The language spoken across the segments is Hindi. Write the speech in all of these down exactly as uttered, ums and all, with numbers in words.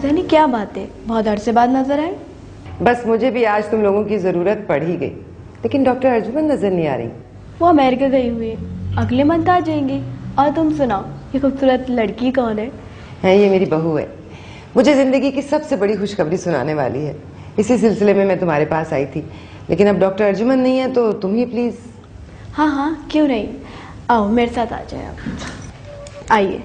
जैनी क्या बात है, बहुत अरसे बाद नजर आए। बस मुझे भी आज तुम लोगों की जरूरत पड़ ही गई, लेकिन डॉक्टर अर्जुमन नजर नहीं आ रही। वो अमेरिका गई हुई है, अगले मंथ आ जाएंगी। और तुम सुनाओ, ये खूबसूरत लड़की कौन है? है ये मेरी बहू है, मुझे जिंदगी की सबसे बड़ी खुशखबरी सुनाने वाली है। इसी सिलसिले में मैं तुम्हारे पास आई थी, लेकिन अब डॉक्टर अर्जुमन नहीं है तो तुम ही प्लीज। हाँ हाँ क्यों नहीं, आओ मेरे साथ आ जाए आप। आइए।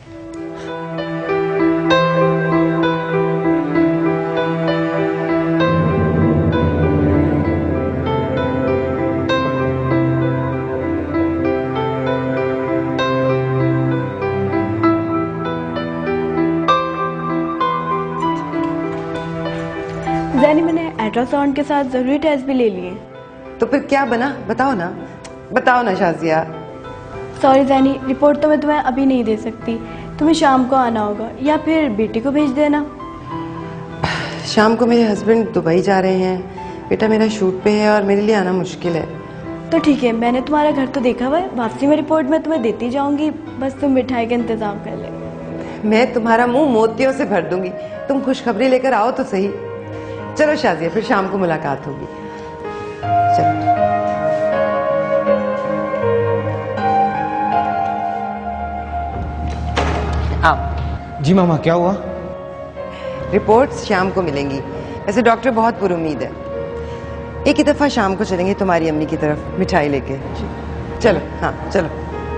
जैनी, मैंने अल्ट्रासाउंड के साथ जरूरी टेस्ट भी ले लिए। तो फिर क्या बना, बताओ ना, बताओ ना शाजिया। सॉरी जैनी, रिपोर्ट तो मैं तुम्हें अभी नहीं दे सकती, तुम्हें शाम को आना होगा या फिर बेटी को भेज देना। शाम को मेरे हस्बैंड दुबई जा रहे हैं, बेटा मेरा शूट पे है और मेरे लिए आना मुश्किल है। तो ठीक है, मैंने तुम्हारा घर तो देखा हुआ है, वापसी में रिपोर्ट मैं तुम्हें देती जाऊंगी, बस तुम मिठाई का इंतजाम कर ले। मैं तुम्हारा मुंह मोतियों से भर दूंगी, तुम खुशखबरी लेकर आओ तो सही। चलो शाजिया, फिर शाम को मुलाकात होगी। चलो। आओ। जी मामा, क्या हुआ? रिपोर्ट्स शाम को मिलेंगी। वैसे डॉक्टर बहुत पुरुमीद है। एक ही दफा शाम को चलेंगे तुम्हारी अम्मी की तरफ मिठाई लेके। चलो। हाँ चलो।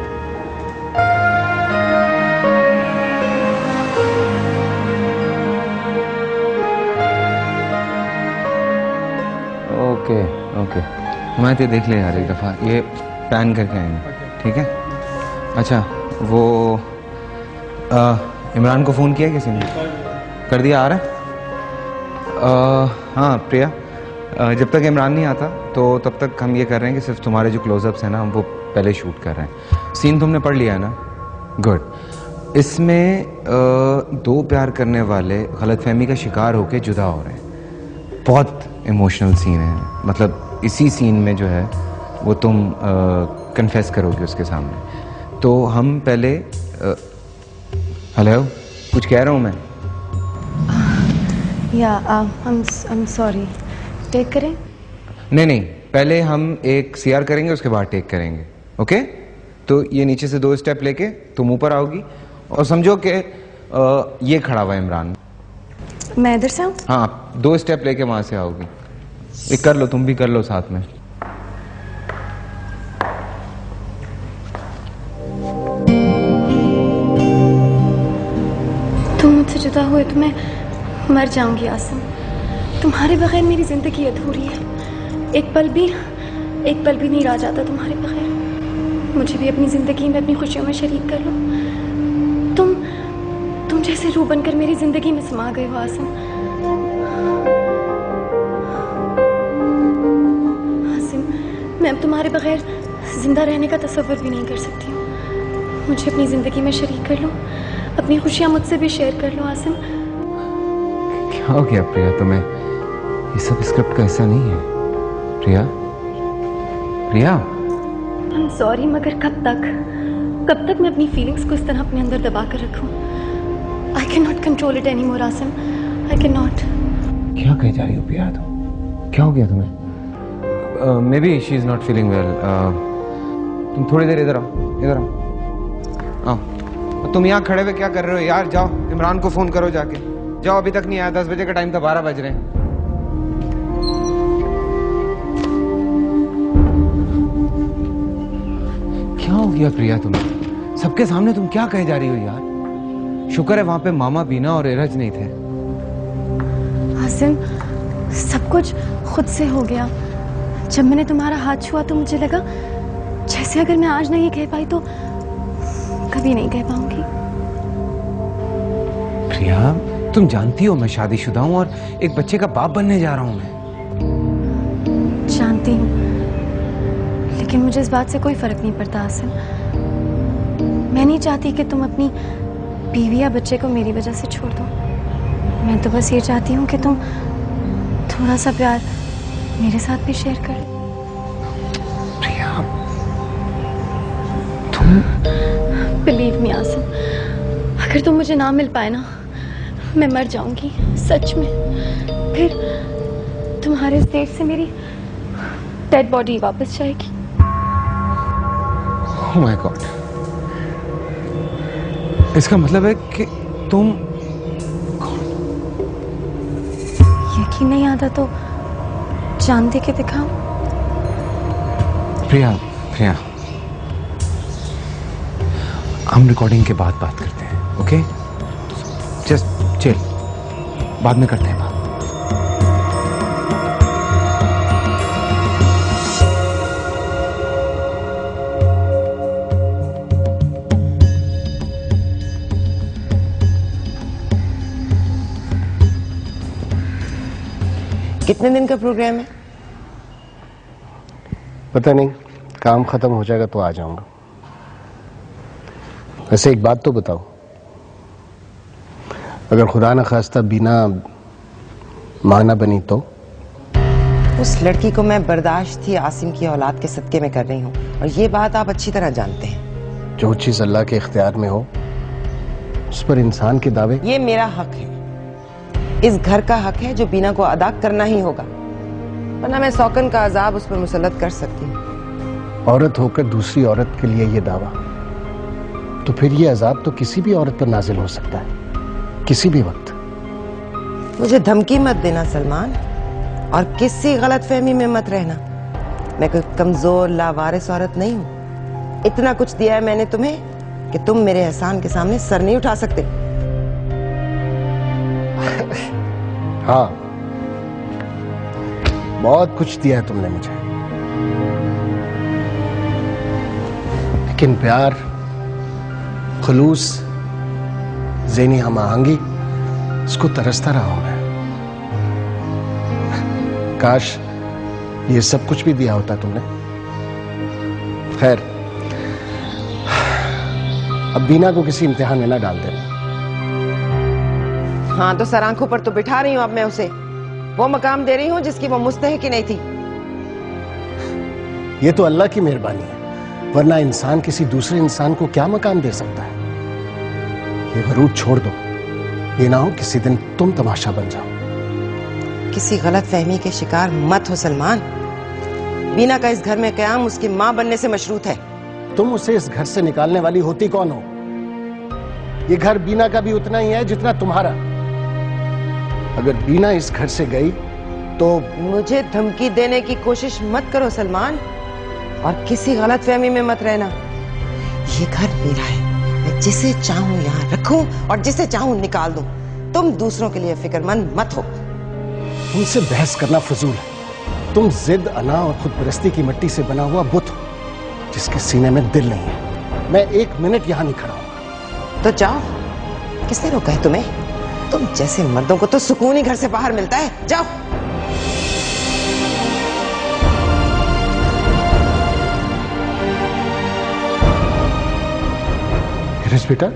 ओके ओके, मैं तो देख ले यार एक दफ़ा, ये पैन करके आएंगे, ठीक है? अच्छा, वो आ, इमरान को फ़ोन किया किसी ने? कर दिया? आ रहा है? आ, हाँ प्रिया, आ, जब तक इमरान नहीं आता तो तब तक हम ये कर रहे हैं कि सिर्फ तुम्हारे जो क्लोजअप्स हैं ना, हम वो पहले शूट कर रहे हैं। सीन तुमने पढ़ लिया है ना? गुड। इसमें आ, दो प्यार करने वाले गलतफहमी का शिकार होकर जुदा हो रहे हैं। बहुत इमोशनल सीन है, मतलब इसी सीन में जो है वो तुम कन्फेस करोगे उसके सामने। तो हम पहले हेलो, कुछ कह रहा हूँ मैं? या आई एम सॉरी, टेक करें? नहीं नहीं, पहले हम एक सीआर करेंगे, उसके बाद टेक करेंगे। ओके? तो ये नीचे से दो स्टेप लेके तुम ऊपर आओगी और समझो कि ये खड़ा हुआ है इमरान। मैं इधर से आऊं? हाँ, दो स्टेप लेके वहां से आओगी। एक कर लो, तुम भी कर लो साथ में। तुम मुझसे जुदा हुए तो मैं मर जाऊंगी आसिम। तुम्हारे बगैर मेरी जिंदगी अधूरी है। एक पल भी एक पल भी नहीं रह जाता तुम्हारे बगैर। मुझे भी अपनी जिंदगी में अपनी खुशियों में शरीक कर लो। तुम तुम जैसे रूह बनकर मेरी जिंदगी में समा गए हो आसिम। आसिम, मैं अब तुम्हारे बगैर जिंदा रहने का तसव्वुर भी नहीं कर सकती हूँ। मुझे अपनी जिंदगी में शरीक कर लो, अपनी खुशियां मुझसे भी शेयर कर लो आसिम। क्या हो गया प्रिया तुम्हें? ये सब स्क्रिप्ट का हिस्सा नहीं है प्रिया। प्रिया आई एम सॉरी, मगर कब तक कब तक मैं अपनी फीलिंग्स को इस तरह अपने अंदर दबा कर रखूं? I can not control it any more Asim, I can not. क्या कह जा रही हो प्रिया तुम? क्या हो गया तुम्हें? Maybe she is not feeling well. तुम थोड़ी देर इधर आओ, इधर आओ। आओ, तुम यहाँ खड़े हुए क्या कर रहे हो यार? जाओ इमरान को फोन करो जाके। जाओ, अभी तक नहीं आया। दस बजे का टाइम था, बारह बज रहे हैं। क्या हो गया प्रिया तुम्हें? सबके सामने तुम क्या कहे जा रही हो यार? शुक्र है वहां पे मामा बीना और एरज नहीं थे। आसिम, सब कुछ खुद से हो गया। जब मैंने तुम्हारा हाथ छुआ तो मुझे लगा जैसे अगर मैं आज नहीं कह पाई तो कभी नहीं कह पाऊंगी। प्रिया, तुम जानती हो मैं शादीशुदा हूं और एक बच्चे का बाप बनने जा रहा हूं मैं। जानती हूँ, लेकिन मुझे इस बात से कोई फर्क नहीं पड़ता आसिम। मैं नहीं चाहती कि तुम अपनी बीवी या बच्चे को मेरी वजह से छोड़ दो। मैं तो बस ये चाहती हूँ कि तुम थोड़ा सा प्यार मेरे साथ भी शेयर कर। प्रिया, तुम बिलीव मी आसिम, अगर तुम मुझे ना मिल पाए ना, मैं मर जाऊंगी सच में। फिर तुम्हारे स्टेट से मेरी डेड बॉडी वापस जाएगी। ओह माय गॉड, इसका मतलब है कि तुम यकीन नहीं आता तो जान दे के दिखाओ। प्रिया, प्रिया, हम रिकॉर्डिंग के बाद बात करते हैं, ओके? जस्ट चिल, बाद में करते हैं बात। कितने दिन का प्रोग्राम है? पता नहीं, काम खत्म हो जाएगा तो आ जाऊंगा। वैसे एक बात तो बताओ, अगर खुदा न खास्ता बीना मां ना बनी तो? उस लड़की को मैं बर्दाश्त ही आसिम की औलाद के सदके में कर रही हूँ, और ये बात आप अच्छी तरह जानते हैं। जो चीज अल्लाह के इख्तियार में हो उस पर इंसान के दावे। ये मेरा हक है, इस घर का हक है जो बीना को अदा करना ही होगा, वरना मैं सौकन का अजाब उस पर मुसल्लत कर सकती हूँ। औरत होकर दूसरी औरत के लिए ये दावा, तो फिर ये अजाब तो किसी भी औरत पर नाजिल हो सकता है, किसी भी वक्त। मुझे धमकी मत देना सलमान, और किसी गलत फहमी में मत रहना। मैं कोई कमजोर लावारिस औरत नहीं हूँ। इतना कुछ दिया है मैंने तुम्हें कि तुम मेरे एहसान के सामने सर नहीं उठा सकते। हाँ, बहुत कुछ दिया है तुमने मुझे, लेकिन प्यार, खुलूस, ज़हनी हम आहंगी, इसको तरसता रहा हूं मैं। काश ये सब कुछ भी दिया होता तुमने। खैर, अब बीना को किसी इम्तिहान में ना डाल देना। हाँ, तो सर आंखों पर तो बिठा रही हूँ अब मैं उसे, वो मकाम दे रही हूँ जिसकी वो मुस्तहिक ही नहीं थी। ये तो अल्लाह की मेहरबानी है, वरना इंसान किसी दूसरे इंसान को क्या मकाम दे सकता है। ये गरूर छोड़ दो, ये ना हो किसी दिन तुम तमाशा बन जाओ। किसी गलत फहमी के शिकार मत हो सलमान। बीना का इस घर में कयाम उसकी माँ बनने से मशरूत है। तुम उसे इस घर से निकालने वाली होती कौन हो? ये घर बीना का भी उतना ही है जितना तुम्हारा। अगर बीना इस घर से गई तो मुझे धमकी देने की कोशिश मत करो सलमान, और किसी गलत फहमी में मत रहना। ये घर मेरा है, मैं जिसे चाहूं यहाँ रखूं और जिसे चाहूं निकाल दूं। तुम दूसरों के लिए फिक्रमंद मत हो। तुमसे बहस करना फजूल है। तुम जिद, अना और खुदपरस्ती की मिट्टी से बना हुआ बुत हो जिसके सीने में दिल नहीं है। मैं एक मिनट यहाँ नहीं खड़ा हूँ। तो जाओ, किसने रोका है तुम्हें? तुम जैसे मर्दों को तो सुकून ही घर से बाहर मिलता है। जाओ। बेटा,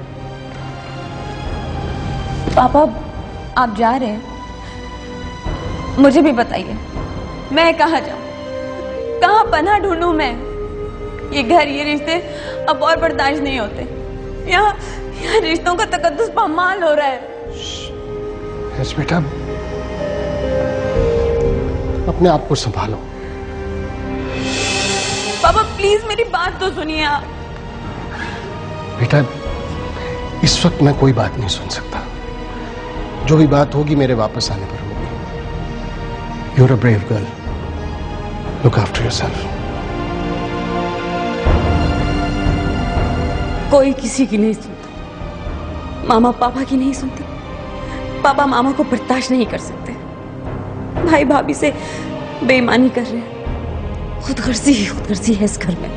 पापा आप जा रहे हैं, मुझे भी बताइए मैं कहाँ जाऊं, कहाँ पनाह ढूंढूं मैं? ये घर, ये रिश्ते अब और बर्दाश्त नहीं होते। यहाँ यहाँ रिश्तों का तकद्दुस पामाल हो रहा है। यस बेटा, अपने आप को संभालो। पापा प्लीज मेरी बात तो सुनिए आप। बेटा, इस वक्त मैं कोई बात नहीं सुन सकता। जो भी बात होगी मेरे वापस आने पर होगी। You're a brave girl. Look after yourself. कोई किसी की नहीं सुनता। मामा पापा की नहीं सुनती। पापा मामा को बर्दाश्त नहीं कर सकते। भाई भाभी से बेईमानी कर रहे हैं। खुदगर्जी ही खुदगर्जी है इस घर में।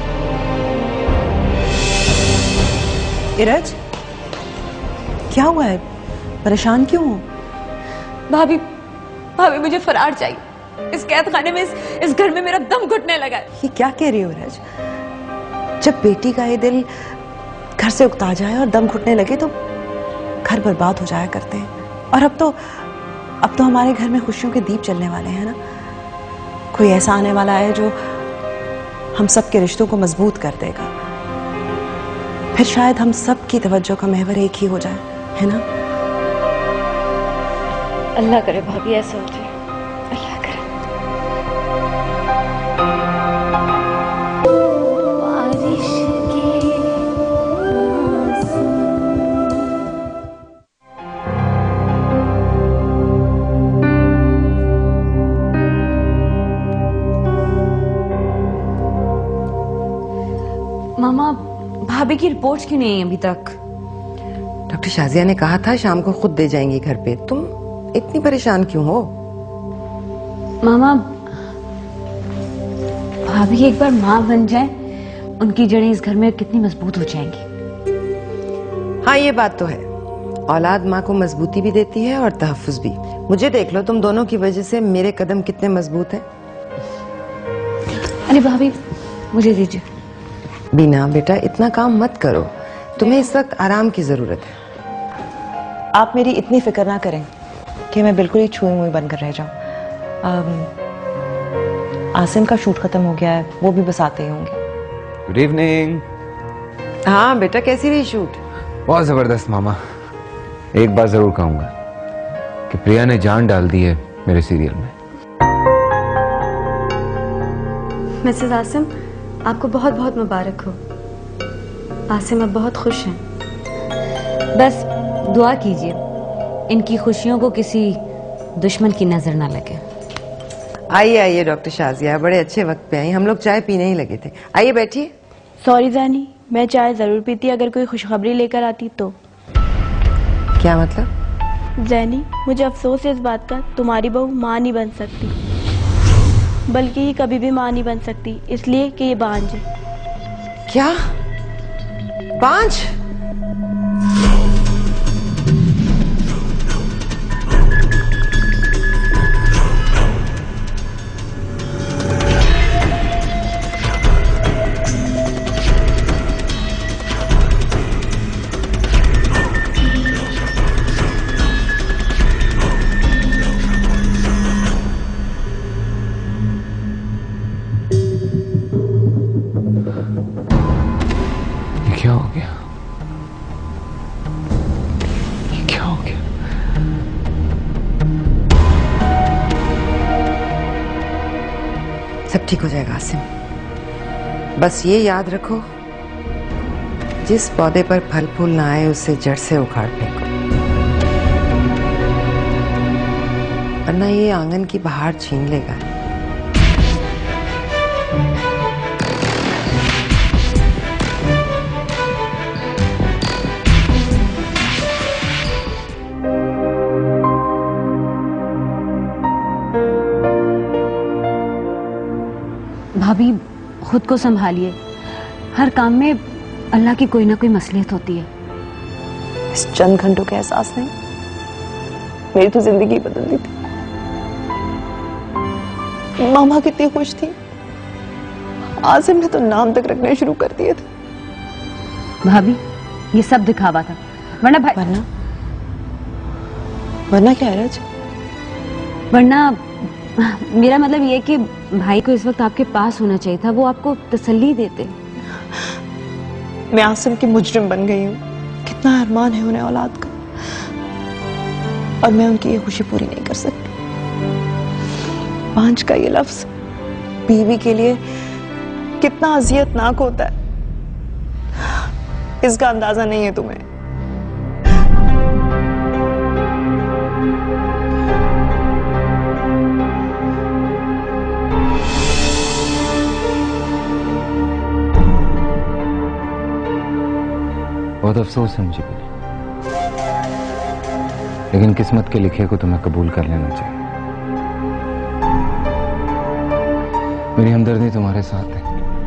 इरज, क्या हुआ है? परेशान क्यों हो? भाभी भाभी मुझे फरार चाहिए। इस कैद खाने में, इस, इस घर में मेरा दम घुटने लगा है। ये क्या कह रही हो इरज? जब बेटी का ये दिल घर से उकता जाए और दम घुटने लगे तो घर बर्बाद हो जाया करते हैं। और अब तो अब तो हमारे घर में खुशियों के दीप जलने वाले हैं ना। कोई ऐसा आने वाला है जो हम सब के रिश्तों को मजबूत कर देगा। फिर शायद हम सब की तवज्जो का महवर एक ही हो जाए, है ना? अल्लाह करे भाभी ऐसा हो जाए, अल्लाह करे। बारिश के मौसम। मामा, भाभी की रिपोर्ट्स क्यों नहीं आई अभी तक? डॉक्टर शाजिया ने कहा था शाम को खुद दे जाएंगी घर पे। तुम इतनी परेशान क्यों हो? मामा, भाभी एक बार माँ बन जाए, उनकी जड़ें इस घर में कितनी मजबूत हो जाएंगी। हाँ, ये बात तो है। औलाद माँ को मजबूती भी देती है और तहफ्फुज भी। मुझे देख लो, तुम दोनों की वजह से मेरे कदम कितने मजबूत हैं। अरे भाभी, मुझे दीजिए। बीना बेटा, इतना काम मत करो, तुम्हें इस वक्त आराम की जरूरत है। आप मेरी इतनी फिक्र ना करें कि मैं बिल्कुल ही छुई मुई बनकर रह जाऊं। आसिम का शूट खत्म हो गया है, वो भी बस आते ही होंगे। Good evening. हाँ बेटा, कैसी रही शूट? बहुत जबरदस्त मामा। एक बात जरूर कहूंगा कि प्रिया ने जान डाल दी है मेरे सीरियल में। मिसेस आसिम, आपको बहुत बहुत मुबारक हो। आसिम अब बहुत खुश हैं। बस दुआ कीजिए इनकी खुशियों को किसी दुश्मन की नजर ना लगे। आइए आइए डॉक्टर शाजिया, बड़े अच्छे वक्त पे आई। हम लोग चाय पीने ही लगे थे। आइए बैठिए। सॉरी जानी, मैं चाय जरूर पीती अगर कोई खुशखबरी लेकर आती तो। क्या मतलब? जैनी, मुझे अफसोस है इस बात का, तुम्हारी बहू माँ नहीं बन सकती, बल्कि ये कभी भी माँ नहीं बन सकती, इसलिए कि ये बांझ है। क्या? बांझ? क्या हो गया? ये क्या हो गया? सब ठीक हो जाएगा आसिम। बस ये याद रखो, जिस पौधे पर फल फूल ना आए उसे जड़ से उखाड़ फेंको, वरना ये आंगन की बहार छीन लेगा। भाभी, खुद को संभालिए। हर काम में अल्लाह की कोई ना कोई मसलियत होती है। इस चंद घंटों के एहसास ने मेरी तो जिंदगी बदल दी थी। मामा कितनी खुश थी, आसिम ने तो नाम तक रखने शुरू कर दिए थे। भाभी, ये सब दिखावा था, वरना भाई वरना वरना क्या है रज? वरना मेरा मतलब ये कि भाई को इस वक्त आपके पास होना चाहिए था, वो आपको तसल्ली देते। मैं आसिम की मुजरिम बन गई हूँ। कितना अरमान है उन्हें औलाद का, और मैं उनकी ये खुशी पूरी नहीं कर सकती। पांच का ये लफ्ज बीवी के लिए कितना अजियतनाक होता है, इसका अंदाजा नहीं है तुम्हें। बहुत अफसोस है मुझे भी, लेकिन किस्मत के लिखे को तुम्हें कबूल कर लेना चाहिए। मेरी हमदर्दी तुम्हारे साथ है।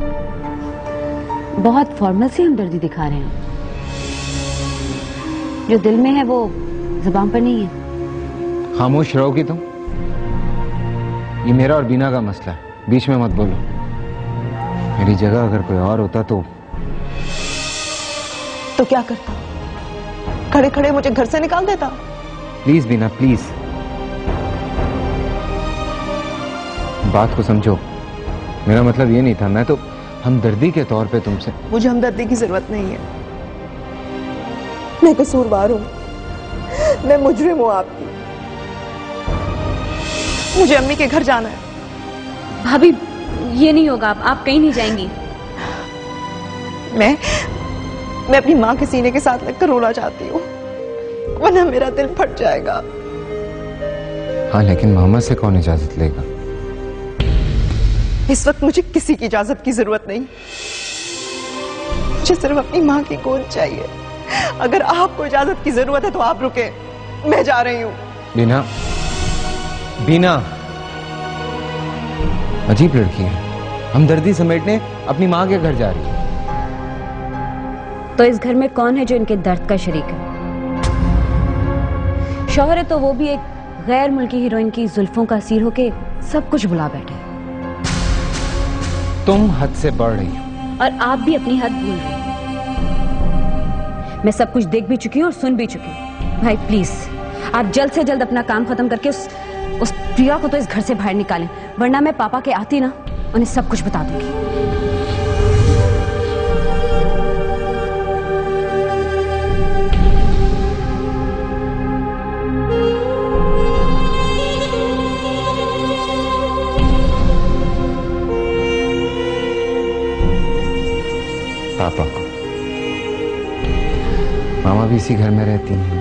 बहुत फॉर्मल सी हमदर्दी दिखा रहे हैं। जो दिल में है वो जुबान पर नहीं है। खामोश रहोगी तुम? ये मेरा और बीना का मसला है, बीच में मत बोलो। मेरी जगह अगर कोई और होता तो तो क्या करता? खड़े खड़े मुझे घर से निकाल देता? प्लीज बीना, प्लीज बात को समझो। मेरा मतलब ये नहीं था, मैं तो हमदर्दी के तौर पे तुमसे। मुझे हमदर्दी की जरूरत नहीं है। मैं कसूरवार हूं, मैं मुजरिम हूं आपकी। मुझे अम्मी के घर जाना है। भाभी ये नहीं होगा, आप, आप कहीं नहीं जाएंगी। मैं मैं अपनी माँ के सीने के साथ लगकर रोना चाहती हूँ, वरना मेरा दिल फट जाएगा। हाँ, लेकिन मामा से कौन इजाजत लेगा? इस वक्त मुझे किसी की इजाजत की जरूरत नहीं, मुझे सिर्फ अपनी माँ की गोद चाहिए। अगर आपको इजाजत की जरूरत है तो आप रुके, मैं जा रही हूँ। बीना, बीना, अजीब लड़की है, हमदर्दी समेटने अपनी माँ के घर जा रही है। तो इस घर में कौन है जो इनके दर्द का शरीक है? शौहर है तो वो भी एक गैर मुल्की हीरोइन की जुल्फों का असीर होके सब कुछ भुला बैठे। तुम हद से बढ़ रही हो और आप भी अपनी हद भूल रहे हैं। मैं सब कुछ देख भी चुकी हूँ और सुन भी चुकी हूँ। भाई प्लीज आप जल्द से जल्द अपना काम खत्म करके उस उस प्रिया को तो इस घर से बाहर निकालें, वरना मैं पापा के आती ना उन्हें सब कुछ बता दूंगी। पापा को, मामा भी इसी घर में रहती हैं।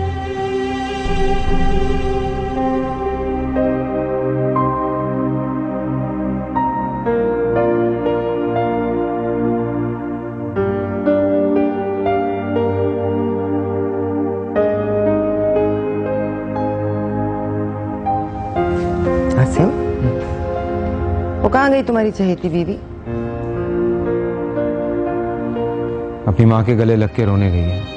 आसिम, वो कहाँ गई तुम्हारी चहेती बीवी? अपनी माँ के गले लग के रोने गई है।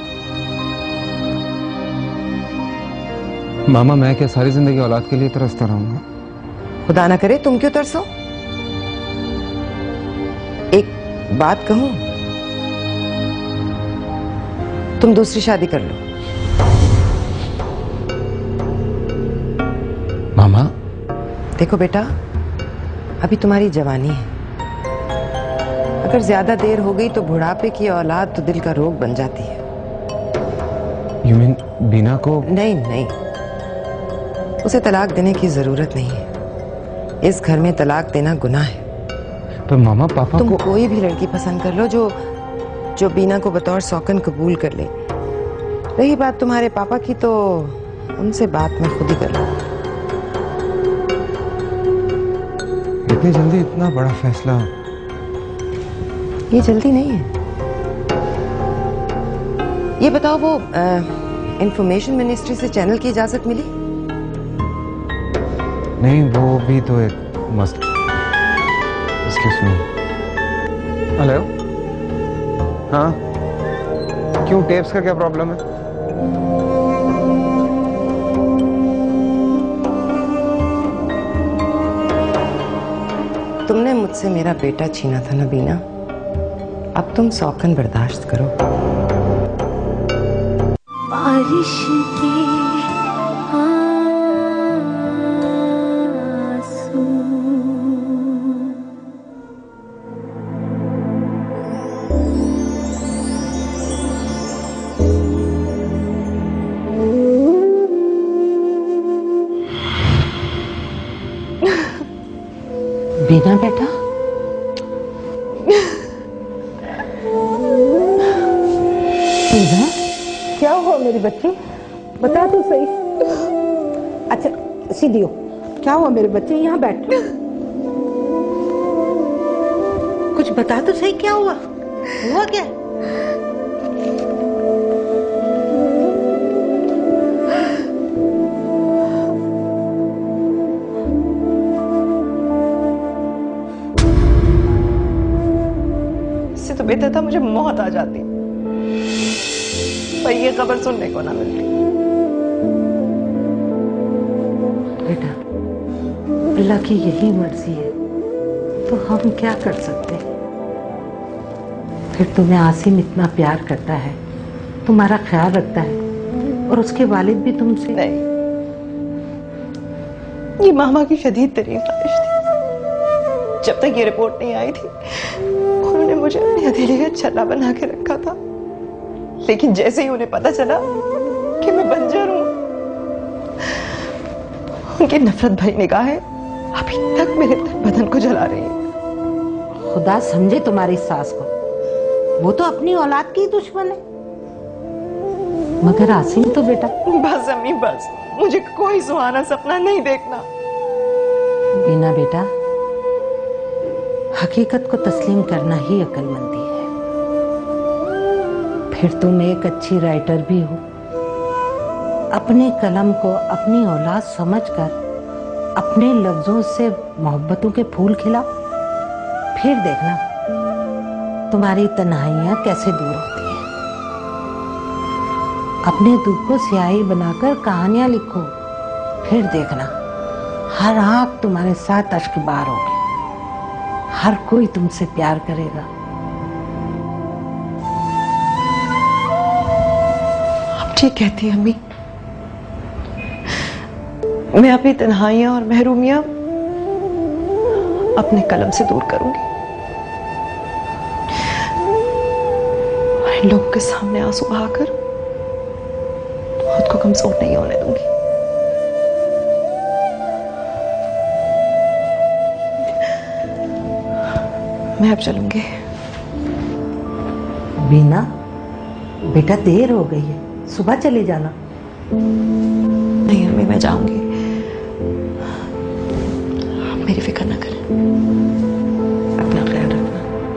मामा, मैं क्या सारी जिंदगी औलाद के लिए तरसता रहूंगा? खुदा ना करे तुम क्यों तरसो। एक बात कहूं, तुम दूसरी शादी कर लो। मामा, देखो बेटा, अभी तुम्हारी जवानी है, अगर ज्यादा देर हो गई तो बुढ़ापे की औलाद तो दिल का रोग बन जाती है। यू मीन बीना को? नहीं नहीं, उसे तलाक देने की जरूरत नहीं है। इस घर में तलाक देना गुनाह है। पर मामा, पापा तुम को... कोई भी लड़की पसंद कर लो जो जो बीना को बतौर सौकन कबूल कर ले। रही बात तुम्हारे पापा की, तो उनसे बात मैं खुद ही कर लूं। इतनी जल्दी इतना बड़ा फैसला? ये जल्दी नहीं है। ये बताओ, वो इंफॉर्मेशन मिनिस्ट्री से चैनल की इजाजत मिली? नहीं, वो भी तो एक मस्त। Excuse me. हेलो। हाँ, क्यों, टेप्स का क्या प्रॉब्लम है? तुमने मुझसे मेरा बेटा छीना था ना बीना, अब तुम सौकन बर्दाश्त करो। बारिश के आंसू बीना बेटा, क्या हुआ मेरी बच्ची? बता तो सही। अच्छा सीधी हो, क्या हुआ मेरे बच्चे? यहाँ बैठ, कुछ बता तो सही, क्या हुआ? हुआ क्या? इससे तो बेहतर था मुझे मौत आ जाती, पर ये खबर सुनने को ना मिलती। बेटा, अल्लाह की यही मर्जी है, तो हम क्या कर सकते हैं? फिर तुम्हें आसिम इतना प्यार करता है, तुम्हारा ख्याल रखता है, और उसके वालिद भी तुमसे। नहीं, ये मामा की शदीद तरीन ख्वाहिश थी। जब तक ये रिपोर्ट नहीं आई थी, उन्होंने मुझे अपनी हथेली का छल्ला बना के रखा था, लेकिन जैसे ही उन्हें पता चला कि मैं बंजर हूं, उनकी नफरत भरी निगाहें अभी तक मेरे तन बदन को जला रही है। खुदा समझे तुम्हारी सास को, वो तो अपनी औलाद की दुश्मन है। मगर आसिम तो बेटा। बस अम्मी बस, मुझे कोई सुहाना सपना नहीं देखना। बीना बेटा, हकीकत को तस्लीम करना ही अक्लमंदी है। फिर तुम एक अच्छी राइटर भी हो। अपने कलम को अपनी औलाद समझकर अपने लफ्जों से मोहब्बतों के फूल खिला, फिर देखना तुम्हारी तन्हाइयां कैसे दूर होती हैं। अपने दुख को स्याही बनाकर कहानियां लिखो, फिर देखना हर आंख तुम्हारे साथ अश्क बार होगी, हर कोई तुमसे प्यार करेगा। आप ठीक कहती हैं अम्मी। मैं अपनी तन्हाइयां और महरूमियां अपने कलम से दूर करूंगी और इन लोगों के सामने आंसू बहाकर खुद को कमजोर नहीं होने दूंगी। मैं अब चलूंगी। बीना बेटा, देर हो गई है, सुबह चली जाना। नहीं अम्मी, मैं जाऊंगी, आप मेरी फिक्र ना करें, अपना ख्याल रखना।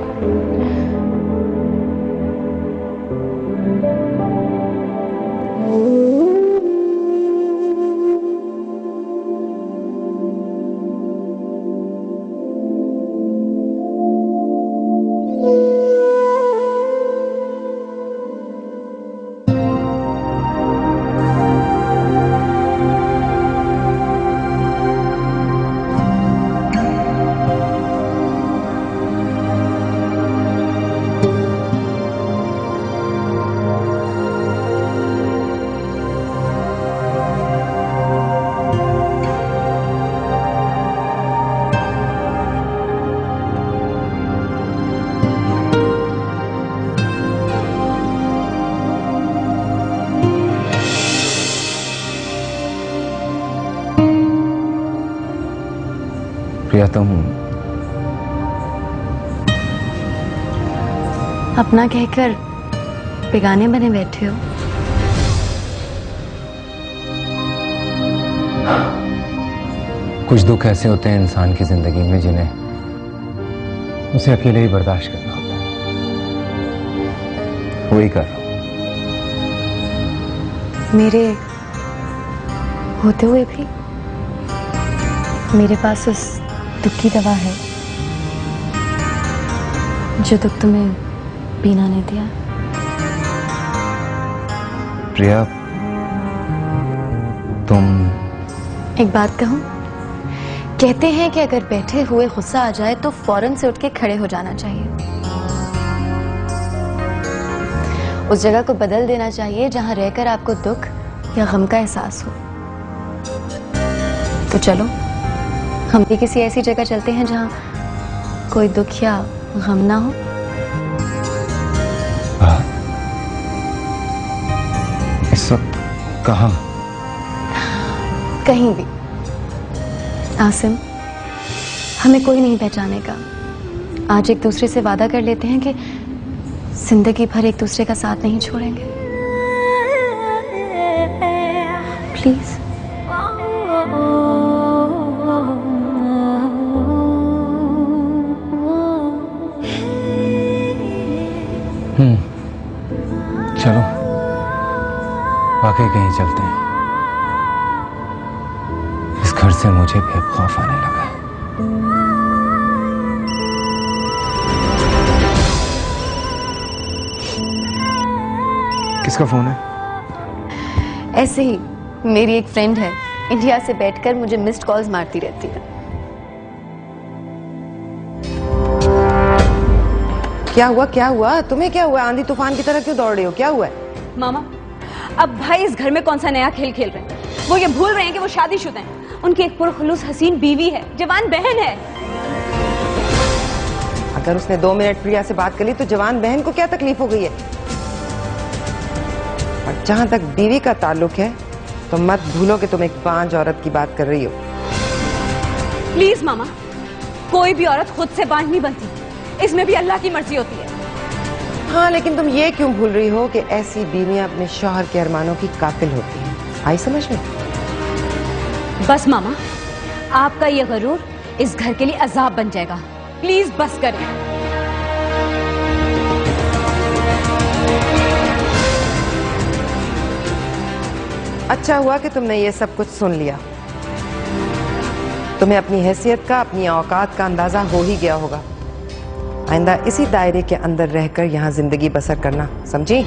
प्रिया, तुम अपना कहकर बेगाने बने बैठे हो। कुछ दुख ऐसे होते हैं इंसान की जिंदगी में जिन्हें उसे अकेले ही बर्दाश्त करना होता है। वही कर रहा हूं। मेरे होते हुए भी मेरे पास उस दुख की दवा है जो दुख तुम्हें बीना ने दिया। प्रिया, तुम एक बात कहूं, कहते हैं कि अगर बैठे हुए गुस्सा आ जाए तो फौरन से उठ के खड़े हो जाना चाहिए। उस जगह को बदल देना चाहिए जहां रहकर आपको दुख या गम का एहसास हो। तो चलो हम भी किसी ऐसी जगह चलते हैं जहां कोई दुख या गम ना हो। इस वक्त कहां? कहीं भी। आसिम, हमें कोई नहीं पहचानेगा। आज एक दूसरे से वादा कर लेते हैं कि जिंदगी भर एक दूसरे का साथ नहीं छोड़ेंगे। प्लीज। हम्म चलो वाकई कहीं चलते हैं। इस घर से मुझे भी अब खौफ आने लगा है। किसका फोन है? ऐसे ही मेरी एक फ्रेंड है, इंडिया से बैठकर मुझे मिस्ड कॉल्स मारती रहती है। क्या हुआ क्या हुआ तुम्हें? क्या हुआ? आंधी तूफान की तरह क्यों दौड़ रही हो? क्या हुआ है? मामा, अब भाई इस घर में कौन सा नया खेल खेल रहे हैं? वो ये भूल रहे हैं कि वो शादीशुदा हैं। उनकी एक पुरखुलूस हसीन बीवी है, जवान बहन है। अगर उसने दो मिनट प्रिया से बात कर ली तो जवान बहन को क्या तकलीफ हो गई है? और जहां तक बीवी का ताल्लुक है तो मत भूलो कि तुम एक बांझ औरत की बात कर रही हो। प्लीज मामा, कोई भी औरत खुद से बांझ नहीं बनती, इसमें भी अल्लाह की मर्जी होती है। हाँ, लेकिन तुम ये क्यों भूल रही हो कि ऐसी बीवियां अपने शौहर के अरमानों की कातिल होती हैं? आई समझ में? बस मामा, आपका ये गरूर इस घर के लिए अजाब बन जाएगा। प्लीज बस करें। अच्छा हुआ कि तुमने ये सब कुछ सुन लिया। तुम्हें अपनी हैसियत का, अपनी औकात का अंदाजा हो ही गया होगा। आइंदा इसी दायरे के अंदर रहकर यहां जिंदगी बसर करना, समझी?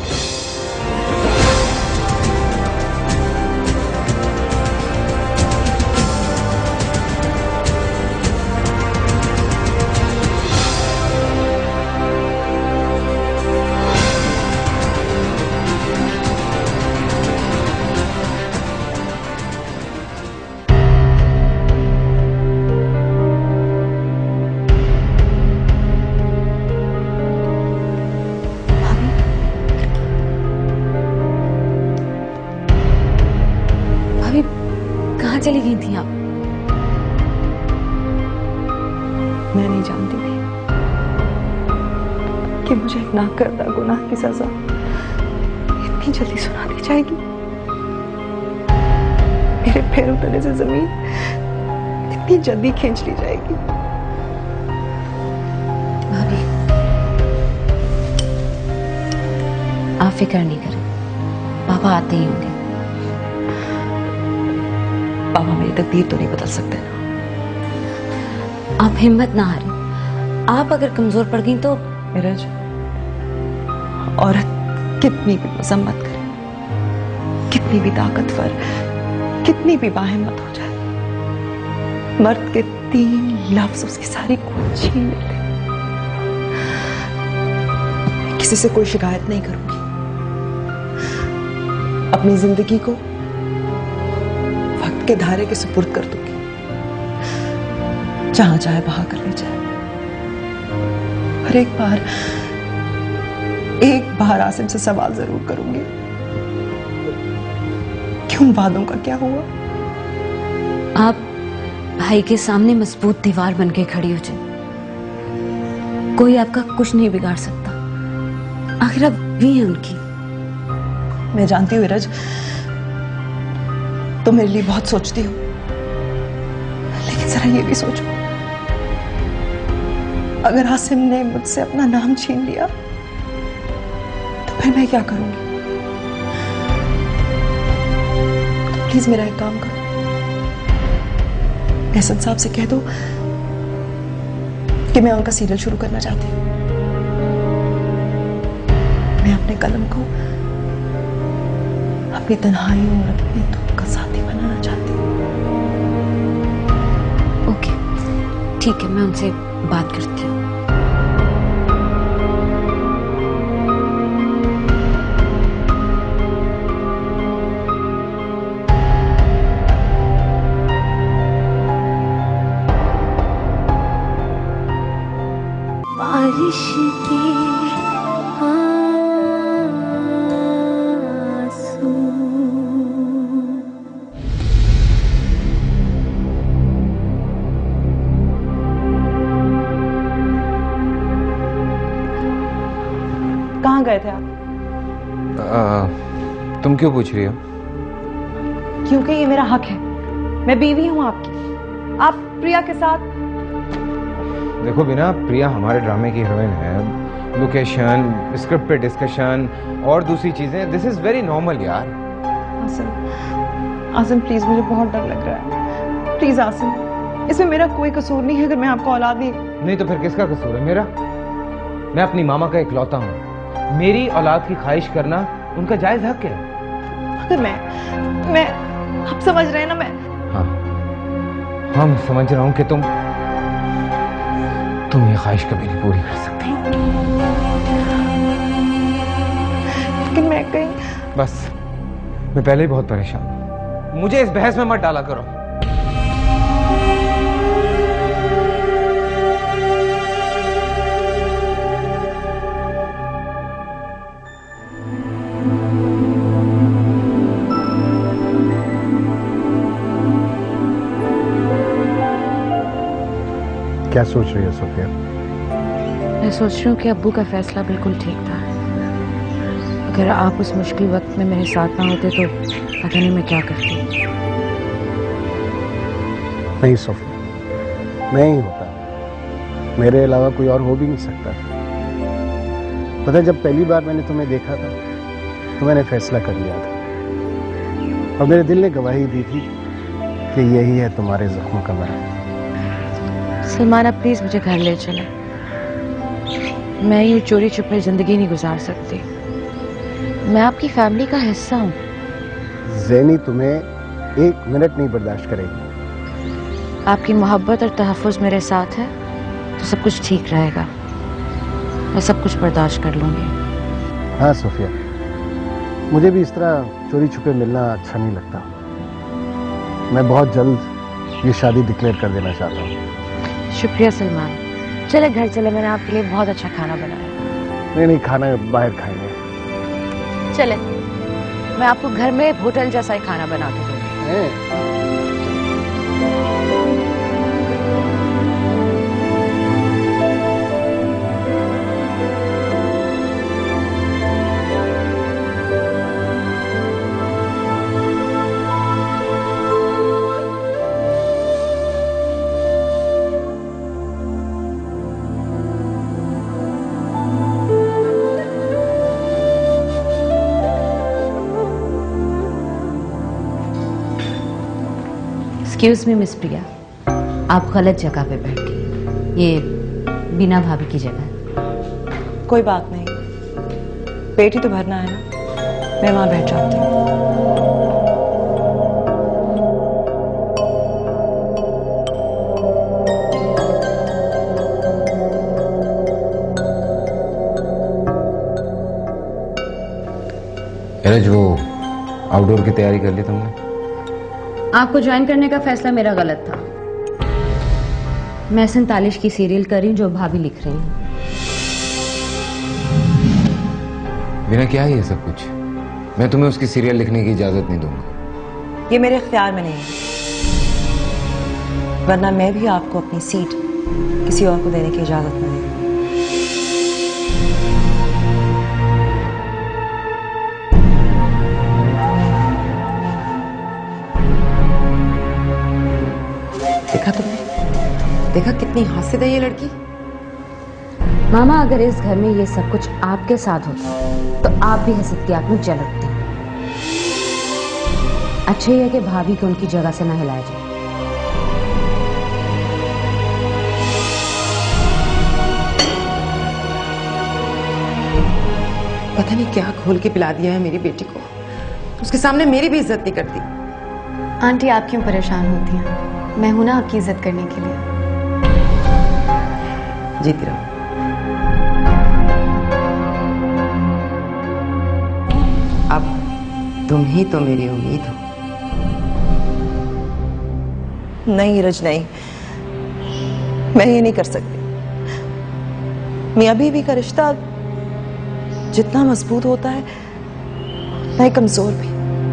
चली गई थी आप? मैं नहीं जानती थी कि मुझे एक नाकर्दा गुनाह की सजा इतनी जल्दी सुना दी जाएगी। मेरे पैरों तले से जमीन इतनी जल्दी खींच ली जाएगी। भाभी, आप फिक्र नहीं करें, पापा आते ही होंगे। पापा मेरी तकदीर तो नहीं बदल सकते ना। आप हिम्मत ना हारें। आप अगर कमजोर पड़ गई तो नीरज, औरत कितनी भी मजम्मत करे, कितनी भी ताकतवर, कितनी भी बाहिम्मत हो जाए, मर्द के तीन लफ्ज उसकी सारी कुछ छीन लेते। किसी से कोई शिकायत नहीं करूंगी। अपनी जिंदगी को के धारे के सुपुर्द कर दूंगी। जहां चाहे बहा कर ले जाए। और एक बार एक बार आसिम से सवाल जरूर करूंगी कि उन वादों का क्या हुआ। आप भाई के सामने मजबूत दीवार बन के खड़ी हो जाए। कोई आपका कुछ नहीं बिगाड़ सकता। आखिर आप भी हैं उनकी। मैं जानती हूँ नीरज, तो मेरे लिए बहुत सोचती हूँ, लेकिन जरा ये भी सोचो, अगर आसिम ने मुझसे अपना नाम छीन लिया तो फिर मैं क्या करूंगी? तो प्लीज मेरा एक काम करो, एहसन साहब से कह दो कि मैं उनका सीरियल शुरू करना चाहती हूँ। मैं अपने कलम को अपनी तन्हाइयों और अपने दुख का साथी बनाना चाहती हूँ। ओके, ठीक है, मैं उनसे बात करती हूँ। बारिश की कहाँ गए थे आप? आ, तुम क्यों पूछ रही हो? क्योंकि ये मेरा हक है। मैं बीवी हूँ आपकी। आप प्रिया के साथ। देखो बिना, प्रिया हमारे ड्रामे की हीरोइन है। लोकेशन, स्क्रिप्ट पे डिस्कशन और दूसरी चीजें, दिस इज वेरी नॉर्मल यार। आसिम, आसिम प्लीज, मुझे बहुत डर लग रहा है। प्लीज आसिम, इसमें मेरा कोई कसूर नहीं है। अगर मैं आपको औलाद दी नहीं तो फिर किसका कसूर है? मेरा। मैं अपनी मामा का इकलौता हूँ। मेरी औलाद की ख्वाहिश करना उनका जायज हक है। अगर मैं मैं आप समझ रहे हैं ना? मैं हाँ हाँ मैं समझ रहा हूँ कि तुम तुम ये ख्वाहिश कभी नहीं पूरी कर सकती। लेकिन मैं कहीं बस, मैं पहले ही बहुत परेशान हूँ। मुझे इस बहस में मत डाला करो। क्या सोच रही है सोफिया? मैं सोच रही हूँ कि अब्बू का फैसला बिल्कुल ठीक था। अगर आप उस मुश्किल वक्त में मेरे साथ ना होते तो पता नहीं मैं क्या करती। नहीं सोफिया, मैं ही होता, मेरे अलावा कोई और हो भी नहीं सकता। पता है, जब पहली बार मैंने तुम्हें देखा था तो मैंने फैसला कर लिया था और मेरे दिल ने गवाही दी थी कि यही है तुम्हारे जख्मों का मरहम। सलमान, आप प्लीज मुझे घर ले चलें। मैं यूं चोरी छुपे जिंदगी नहीं गुजार सकती। मैं आपकी फैमिली का हिस्सा हूँ। ज़ैनी तुम्हें एक मिनट नहीं बर्दाश्त करेगी। आपकी मोहब्बत और तहफ़्फ़ुज़ मेरे साथ है तो सब कुछ ठीक रहेगा। मैं सब कुछ बर्दाश्त कर लूंगी। हाँ सोफिया, मुझे भी इस तरह चोरी छुपे मिलना अच्छा नहीं लगता। मैं बहुत जल्द ये शादी डिक्लेयर कर देना चाहता हूँ। शुक्रिया सलमान। चले घर चले, मैंने आपके लिए बहुत अच्छा खाना बनाया। नहीं नहीं, खाना बाहर खाएंगे। चले, मैं आपको घर में होटल जैसा ही खाना बना के दूंगी। एक्सक्यूज मी मिस प्रिया, आप गलत जगह पे बैठी। ये बीना भाभी की जगह है। कोई बात नहीं, पेट ही तो भरना है ना, मैं वहां बैठ जाती हूँ। एरज, वो आउटडोर की तैयारी कर ली तुमने? आपको ज्वाइन करने का फैसला मेरा गलत था। मैं सैंतालीस की सीरियल कर रही हूँ जो भाभी लिख रही हैं। बिना क्या है ये सब कुछ? मैं तुम्हें उसकी सीरियल लिखने की इजाजत नहीं दूंगा। ये मेरे इख्तियार में नहीं है, वरना मैं भी आपको अपनी सीट किसी और को देने की इजाजत नहीं दूंगी। देखा तुमने? देखा कितनी हासिल है ये लड़की। मामा, अगर इस घर में ये सब कुछ आपके साथ होता तो आप भी हसद की आग में जलकती। अच्छा ही है कि भाभी को उनकी जगह से न हिलाया जाए। पता नहीं क्या खोल के पिला दिया है मेरी बेटी को, उसके सामने मेरी भी इज्जत नहीं करती। आंटी, आप क्यों परेशान होती हैं? मैं हूं ना आपकी इज्जत करने के लिए। जीती रहो। अब तुम ही तो मेरी उम्मीद हो। नहीं रज, नहीं, मैं ये नहीं कर सकती। मियां बीवी का रिश्ता जितना मजबूत होता है उतना ही कमजोर भी।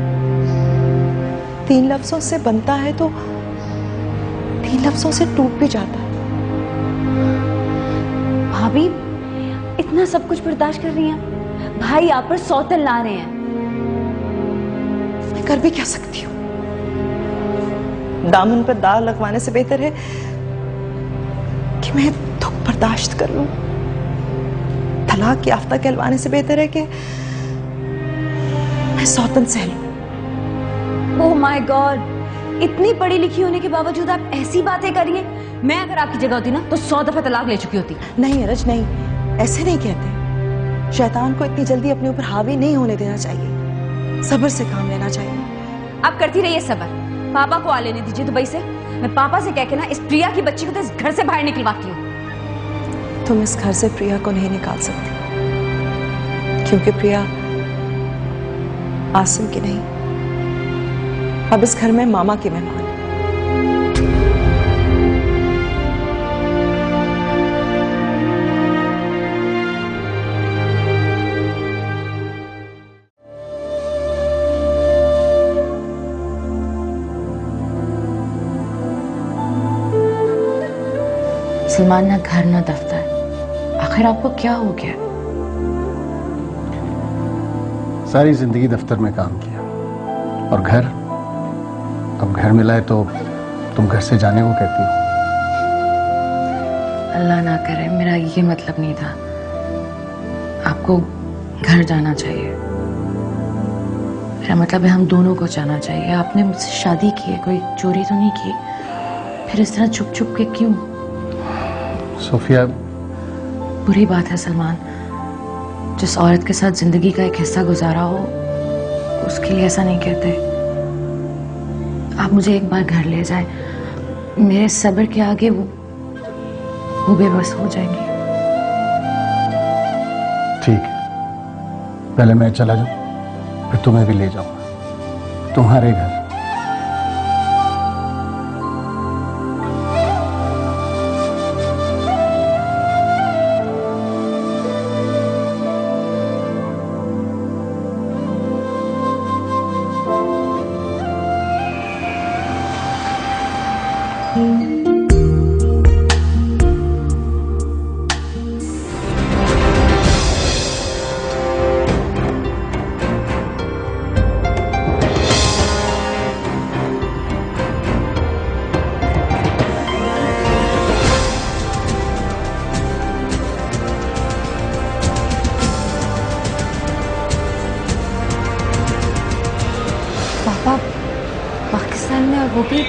तीन लफ्जों से बनता है तो तीन लफ्जों से टूट भी जाता है। भाभी इतना सब कुछ बर्दाश्त कर रही हैं, भाई आप पर सौतन ला रहे हैं। मैं कर भी क्या सकती हूँ? दामन पर दाग लगवाने से बेहतर है कि मैं दुख बर्दाश्त कर लूं। तलाक याफ्ता कहलवाने से बेहतर है कि मैं सौतन सह लूं। ओह माय गॉड, इतनी पढ़ी लिखी होने के बावजूद आप ऐसी बातें करिए। मैं अगर आपकी जगह होती ना तो सौ दफा तलाक ले चुकी होती। नहीं अरज, नहीं, ऐसे नहीं कहते। शैतान को इतनी जल्दी अपने ऊपर हावी नहीं होने देना चाहिए, सब्र से काम लेना चाहिए। आप करती रहिए सब्र, पापा को आ लेने दीजिए दुबई से। मैं पापा से कह के ना इस प्रिया की बच्ची को तो इस घर से बाहर निकलवाती हूँ। तुम इस घर से प्रिया को नहीं निकाल सकती, क्योंकि प्रिया आसिम की नहीं, अब इस घर में मामा की मेहमान है। सलमान, ना घर ना दफ्तर, आखिर आपको क्या हो गया? सारी जिंदगी दफ्तर में काम किया और घर, अब घर मिला है तो तुम घर से जाने को कहती हो। अल्लाह ना करे, मेरा ये मतलब नहीं था। आपको घर जाना चाहिए, मेरा मतलब है हम दोनों को जाना चाहिए। आपने मुझसे शादी की है, कोई चोरी तो नहीं की? फिर इस तरह छुप छुप के क्यों? सोफिया, बुरी बात है सलमान, जिस औरत के साथ जिंदगी का एक हिस्सा गुजारा हो उसके लिए ऐसा नहीं कहते। आप मुझे एक बार घर ले जाएं, मेरे सब्र के आगे वो वो बेबस हो जाएंगी। ठीक है, पहले मैं चला जाऊं, फिर तुम्हें भी ले जाऊंगा तुम्हारे घर। पापा पाकिस्तान में, और वो भी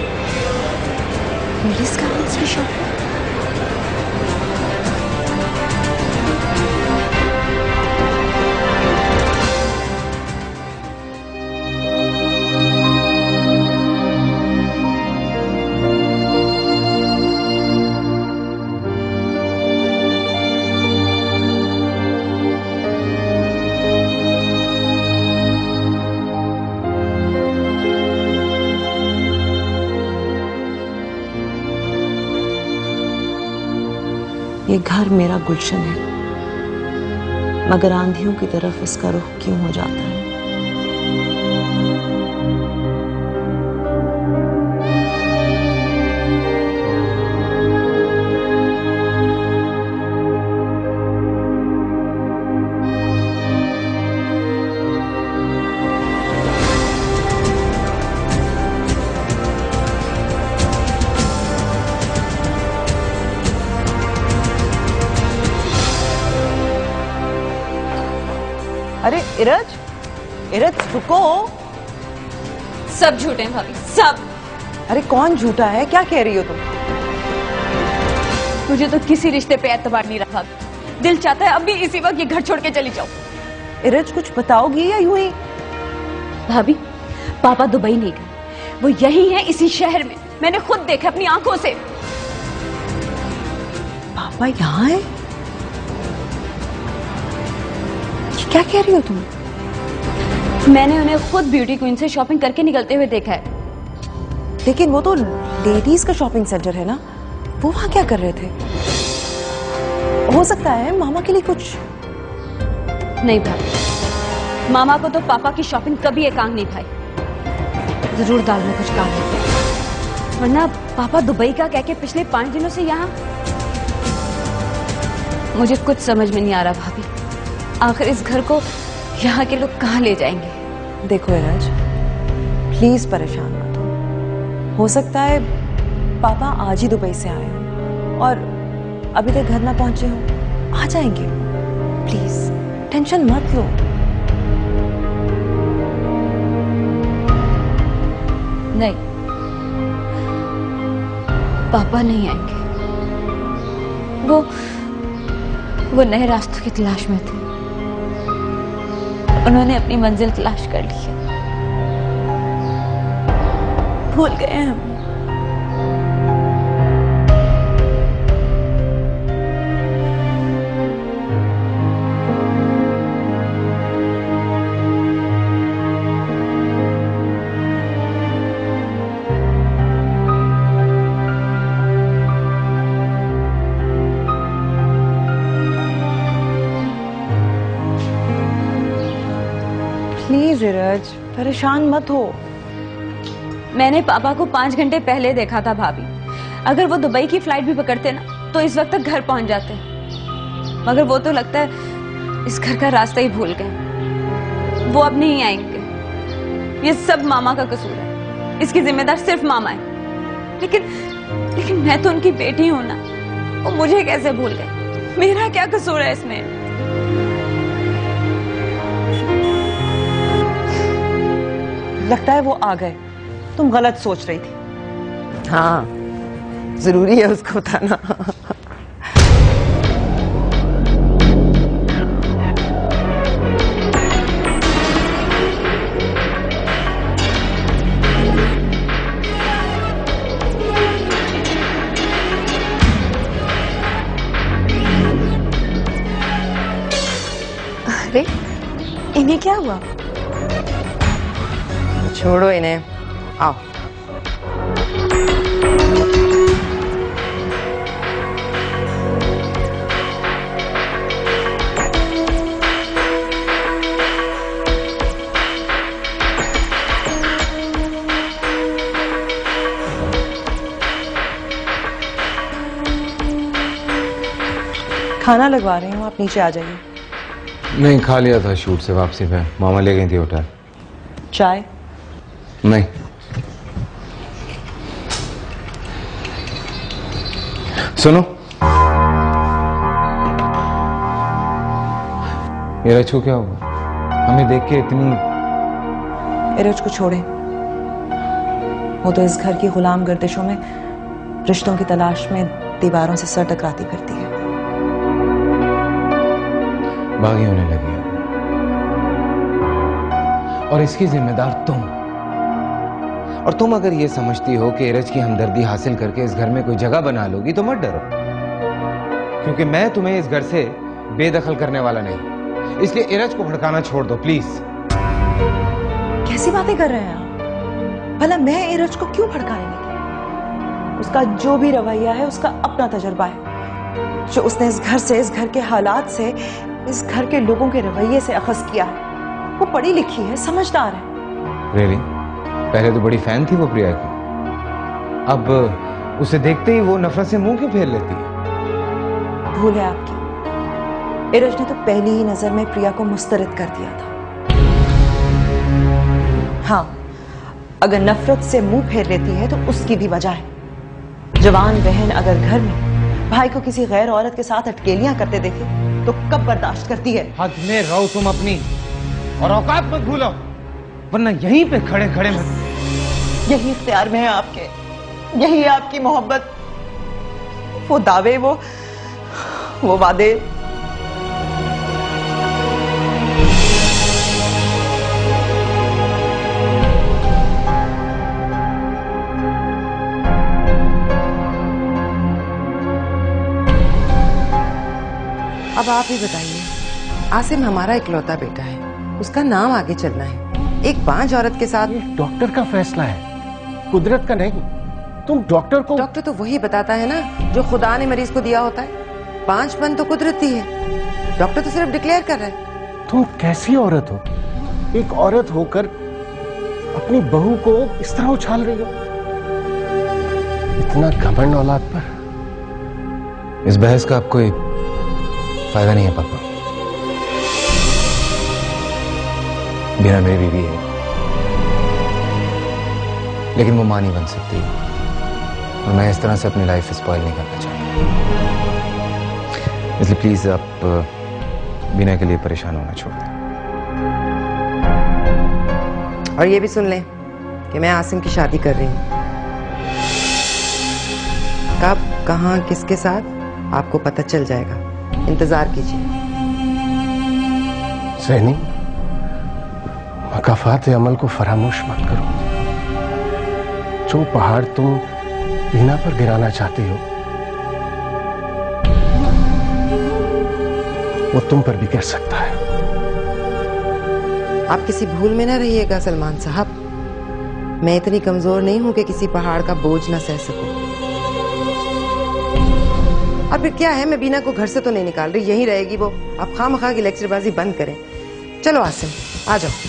लेडीज गारमेंट्स की शॉप। ये घर मेरा गुलशन है, मगर आंधियों की तरफ इसका रुख क्यों हो जाता है? अरे इरज, इरज रुको। सब झूठे हैं भाभी, सब। अरे कौन झूठा है, क्या कह रही हो तुम? मुझे तो किसी रिश्ते पे एतबार नहीं रहा। दिल चाहता है अभी इसी वक्त ये घर छोड़ के चली जाऊं। इरज कुछ बताओगी या यूं ही? भाभी, पापा दुबई नहीं गए, वो यही है इसी शहर में। मैंने खुद देखा अपनी आंखों से। पापा यहाँ है? क्या कह रही हो तुम? मैंने उन्हें खुद ब्यूटी क्वीन से शॉपिंग करके निकलते हुए देखा है। लेकिन वो तो लेडीज का शॉपिंग सेंटर है ना, वो वहां क्या कर रहे थे? हो सकता है मामा के लिए कुछ। नहीं भाभी, मामा को तो पापा की शॉपिंग कभी एक आंख नहीं भाई। जरूर दाल में कुछ काम है, वरना पापा दुबई का कह के पिछले पांच दिनों से यहाँ। मुझे कुछ समझ में नहीं आ रहा भाभी, आखिर इस घर को यहाँ के लोग कहाँ ले जाएंगे? देखो इरज, प्लीज परेशान मत हो। हो सकता है पापा आज ही दुबई से आए हैं और अभी तक घर ना पहुंचे हो, आ जाएंगे। प्लीज टेंशन मत लो। नहीं, पापा नहीं आएंगे। वो वो नए रास्तों की तलाश में थे, उन्होंने अपनी मंजिल तलाश कर ली है। भूल गए हम। प्लीज इरज, परेशान मत हो। मैंने पापा को पांच घंटे पहले देखा था भाभी। अगर वो दुबई की फ्लाइट भी पकड़ते ना तो इस वक्त तक घर पहुंच जाते, मगर वो तो लगता है इस घर का रास्ता ही भूल गए। वो अब नहीं आएंगे। ये सब मामा का कसूर है, इसकी जिम्मेदार सिर्फ मामा है। लेकिन लेकिन मैं तो उनकी बेटी हूं ना, वो मुझे कैसे भूल गए? मेरा क्या कसूर है इसमें? लगता है वो आ गए, तुम गलत सोच रही थी। हाँ, जरूरी है उसको बताना। अरे इन्हें क्या हुआ? छोड़ो इन्हें, आओ। खाना लगवा रही हूँ, आप नीचे आ जाइए। नहीं, खा लिया था शूट से वापसी पे, मामा ले गई थी होटल। चाय? नहीं। सुनो, ये रचो क्या हुआ? हमें देख के इतनी। इरज को छोड़े, वो तो इस घर की गुलाम गर्दिशों में रिश्तों की तलाश में दीवारों से सर टकराती फिरती है। बागी होने लगी है और इसकी जिम्मेदार तुम। और तुम अगर ये समझती हो कि इरज की हमदर्दी हासिल करके इस घर में कोई जगह बना लोगी तो मत डरो, क्योंकि मैं तुम्हें इस घर से बेदखल करने वाला नहीं। इसलिए इरज को भड़काना छोड़ दो प्लीज। कैसी बातें कर रहे हैं आप? भला मैं इरज को क्यों भड़काने लगी? उसका जो भी रवैया है उसका अपना तजुर्बा है। जो उसने इस घर से, इस घर के हालात से, इस घर के लोगों के रवैये से अखज़ किया है। वो पढ़ी लिखी है, समझदार है। रियली? पहले तो बड़ी फैन थी वो प्रिया की, अब उसे देखते ही वो नफरत से मुंह क्यों फेर लेती है? भूल है आपकी, इरज ने तो पहली ही नजर में प्रिया को मुस्तरद कर दिया था। हाँ, अगर नफरत से मुंह फेर लेती है तो उसकी भी वजह है। जवान बहन अगर घर में भाई को किसी गैर औरत के साथ अटकेलियां करते देखे तो कब बर्दाश्त करती है? हद में रहो तुम अपनी, और औकात मत भूलो, वरना यहीं पे खड़े खड़े मत। यही इख्तियार में है आपके, यही है आपकी मोहब्बत। वो दावे, वो वो वादे। अब आप ही बताइए, आसिम हमारा इकलौता बेटा है, उसका नाम आगे चलना है। एक बांझ औरत के साथ। डॉक्टर का फैसला है, कुदरत का नहीं। तुम डॉक्टर को। डॉक्टर तो वही बताता है ना जो खुदा ने मरीज को दिया होता है। बांझपन तो कुदरती है, डॉक्टर तो सिर्फ डिक्लेयर कर रहा है। तुम कैसी औरत हो? एक औरत होकर अपनी बहू को इस तरह उछाल रही हो? इतना घमंड औलाद पर। इस बहस का अब कोई फायदा नहीं है पापा। बीना मेरी बीवी है, लेकिन वो मां नहीं बन सकती, और मैं इस तरह से अपनी लाइफ स्पॉइल नहीं करना चाहता। इसलिए प्लीज आप बीना के लिए परेशान होना छोड़ दें। और ये भी सुन लें कि मैं आसिम की शादी कर रही हूं। कब, कहां, किसके साथ आपको पता चल जाएगा, इंतजार कीजिए। सैनी, मकाफात अमल को फरामोश मत करो। जो पहाड़ तुम बीना पर गिराना चाहती हो वो तुम पर भी गिर सकता है। आप किसी भूल में ना रहिएगा सलमान साहब, मैं इतनी कमजोर नहीं हूं कि किसी पहाड़ का बोझ ना सह सकूं। और फिर क्या है, मैं बीना को घर से तो नहीं निकाल रही, यहीं रहेगी वो। आप खामखा की लेक्चरबाजी बंद करें। चलो आसिम, आ जाओ।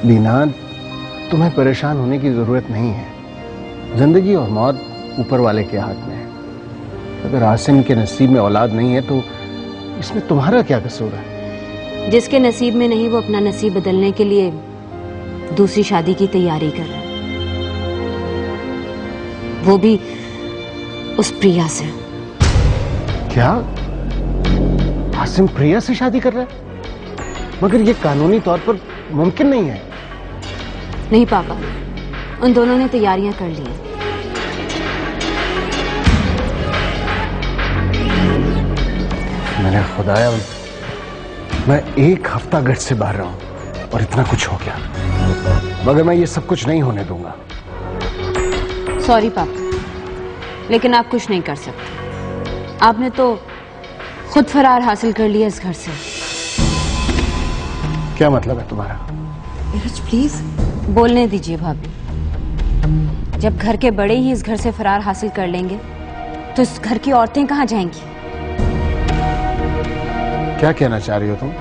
दीना, तुम्हें परेशान होने की जरूरत नहीं है। जिंदगी और मौत ऊपर वाले के हाथ में है। अगर आसिम के नसीब में औलाद नहीं है तो इसमें तुम्हारा क्या कसूर है? जिसके नसीब में नहीं वो अपना नसीब बदलने के लिए दूसरी शादी की तैयारी कर रहा है, वो भी उस प्रिया से। क्या आसिम प्रिया से शादी कर रहा है? मगर ये कानूनी तौर पर मुमकिन नहीं है। नहीं पापा, उन दोनों ने तैयारियां कर ली हैं। मैंने खुदाया, मैं एक हफ्ता घर से बाहर रहा हूं और इतना कुछ हो गया, मगर मैं ये सब कुछ नहीं होने दूंगा। सॉरी पापा, लेकिन आप कुछ नहीं कर सकते। आपने तो खुद फरार हासिल कर लिया इस घर से। क्या मतलब है तुम्हारा? नीरज प्लीज बोलने दीजिए भाभी। जब घर के बड़े ही इस घर से फरार हासिल कर लेंगे तो इस घर की औरतें कहां जाएंगी? क्या कहना चाह रही हो तुम?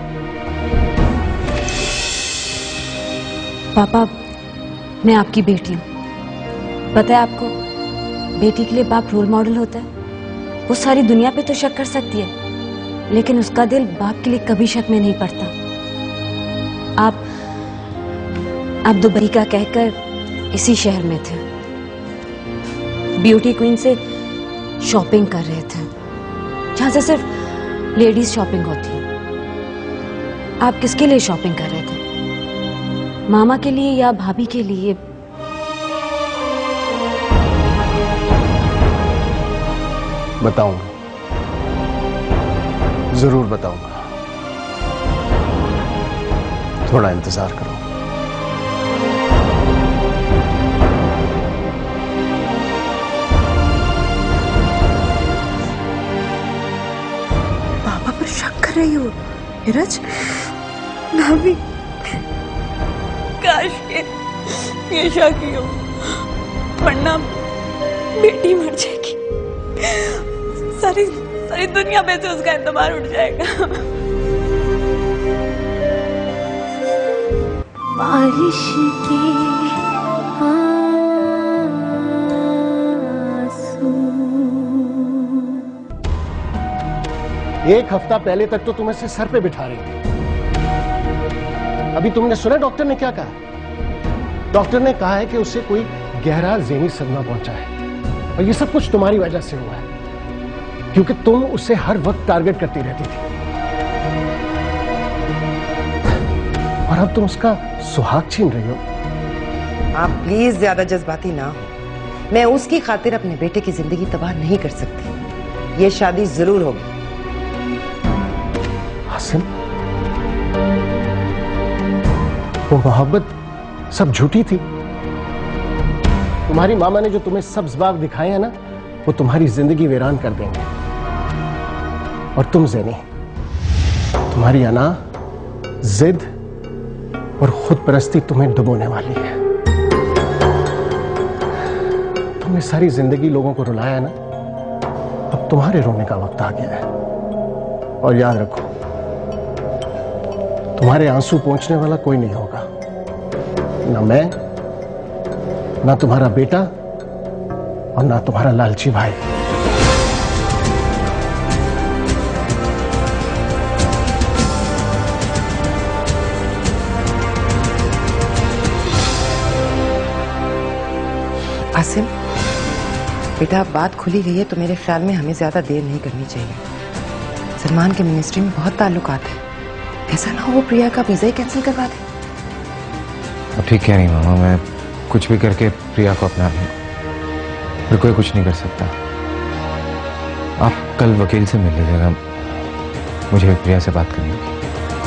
पापा, मैं आपकी बेटी हूं। पता है आपको, बेटी के लिए बाप रोल मॉडल होता है। वो सारी दुनिया पे तो शक कर सकती है, लेकिन उसका दिल बाप के लिए कभी शक में नहीं पड़ता। आप आप दुबई का कहकर इसी शहर में थे, ब्यूटी क्वीन से शॉपिंग कर रहे थे, जहां से सिर्फ लेडीज शॉपिंग होती है। आप किसके लिए शॉपिंग कर रहे थे? मामा के लिए या भाभी के लिए? बताऊंगा, जरूर बताऊंगा। थोड़ा इंतजार करो। पापा पर शक कर रही हो नीरज? भाभी, काश के ये शक ही हो, वरना बेटी मर जाएगी, सारी सारी दुनिया पे से उसका एतबार उठ जाएगा। बारिश के एक हफ्ता पहले तक तो तुम इसे सर पे बिठा रही थी। अभी तुमने सुना डॉक्टर ने क्या कहा? डॉक्टर ने कहा है कि उसे कोई गहरा ज़हनी सदमा पहुंचा है, और ये सब कुछ तुम्हारी वजह से हुआ है, क्योंकि तुम उसे हर वक्त टारगेट करती रहती थी। और अब तुम उसका सुहाग छीन रही हो। आप प्लीज ज्यादा जज्बाती ना हो। मैं उसकी खातिर अपने बेटे की जिंदगी तबाह नहीं कर सकती। ये शादी जरूर होगी। आसिम, वो मोहब्बत सब झूठी थी। तुम्हारी मामा ने जो तुम्हें सब्ज बाग दिखाए हैं ना, वो तुम्हारी जिंदगी वीरान कर देंगे। और तुम ज़ेनी, तुम्हारी अना, जिद और खुद परस्ती तुम्हें डुबोने वाली है। तुमने सारी जिंदगी लोगों को रुलाया ना, अब तुम्हारे रोने का वक्त आ गया है। और याद रखो, तुम्हारे आंसू पहुंचने वाला कोई नहीं होगा, ना मैं, ना तुम्हारा बेटा, और ना तुम्हारा लालची भाई। आसिम बेटा, बात खुली गई है तो मेरे ख्याल में हमें ज्यादा देर नहीं करनी चाहिए। सलमान के मिनिस्ट्री में बहुत ताल्लुकात है, ऐसा ना हो वो प्रिया का वीजा ही कैंसिल करवा दे। अब ठीक कह रही मामा, मैं कुछ भी करके प्रिया को अपना लूं, फिर कोई कुछ नहीं कर सकता। आप कल वकील से मिल लीजिएगा, मुझे प्रिया से बात करनी है।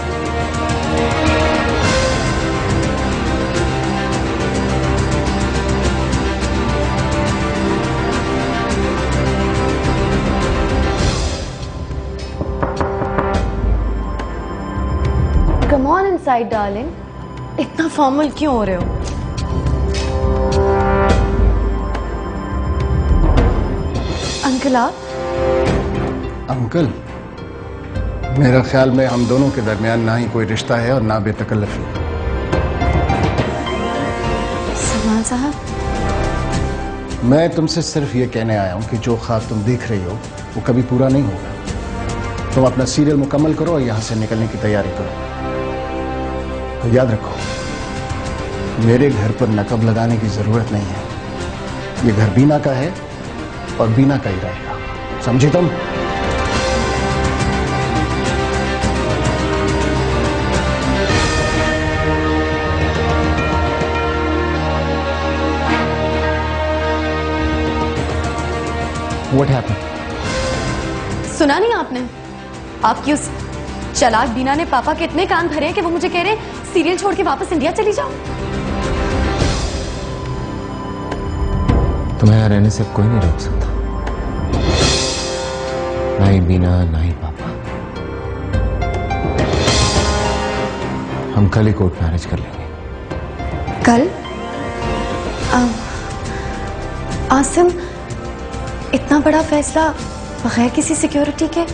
Come on inside, darling. इतना फॉर्मल क्यों हो रहे हो? अंकल आप? अंकल? मेरा ख्याल में हम दोनों के दरमियान ना ही कोई रिश्ता है और ना बेतकल्लफी। इमरान साहब, मैं तुमसे सिर्फ ये कहने आया हूं कि जो ख्वाब तुम देख रही हो वो कभी पूरा नहीं होगा। तुम अपना सीरियल मुकम्मल करो और यहां से निकलने की तैयारी करो। तो याद रखो, मेरे घर पर नकब लगाने की जरूरत नहीं है। ये घर बीना का है और बीना का ही रहेगा, समझी तुम? What happened? सुना नहीं आपने? आपकी उस चालाक बीना ने पापा के इतने कान भरे हैं कि वो मुझे कह रहे हैं सीरियल छोड़ के वापस इंडिया चली जाओ। तुम्हें यहाँ रहने से कोई नहीं रोक सकता, ना ही बीना ना ही पापा। हम कल ही कोर्ट मैरिज कर लेंगे। कल? आ, आसिम, इतना बड़ा फैसला बगैर किसी सिक्योरिटी के?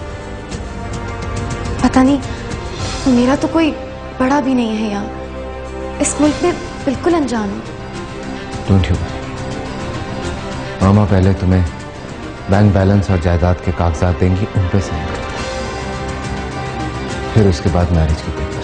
पता नहीं, मेरा तो कोई बड़ा भी नहीं है यहाँ, इस मुल्क में बिल्कुल अनजान हूँ। डोंट यू वरी, मामा पहले तुम्हें बैंक बैलेंस और जायदाद के कागजात देंगी, उन पे साइन कर, फिर उसके बाद मैरिज की पेपर्स।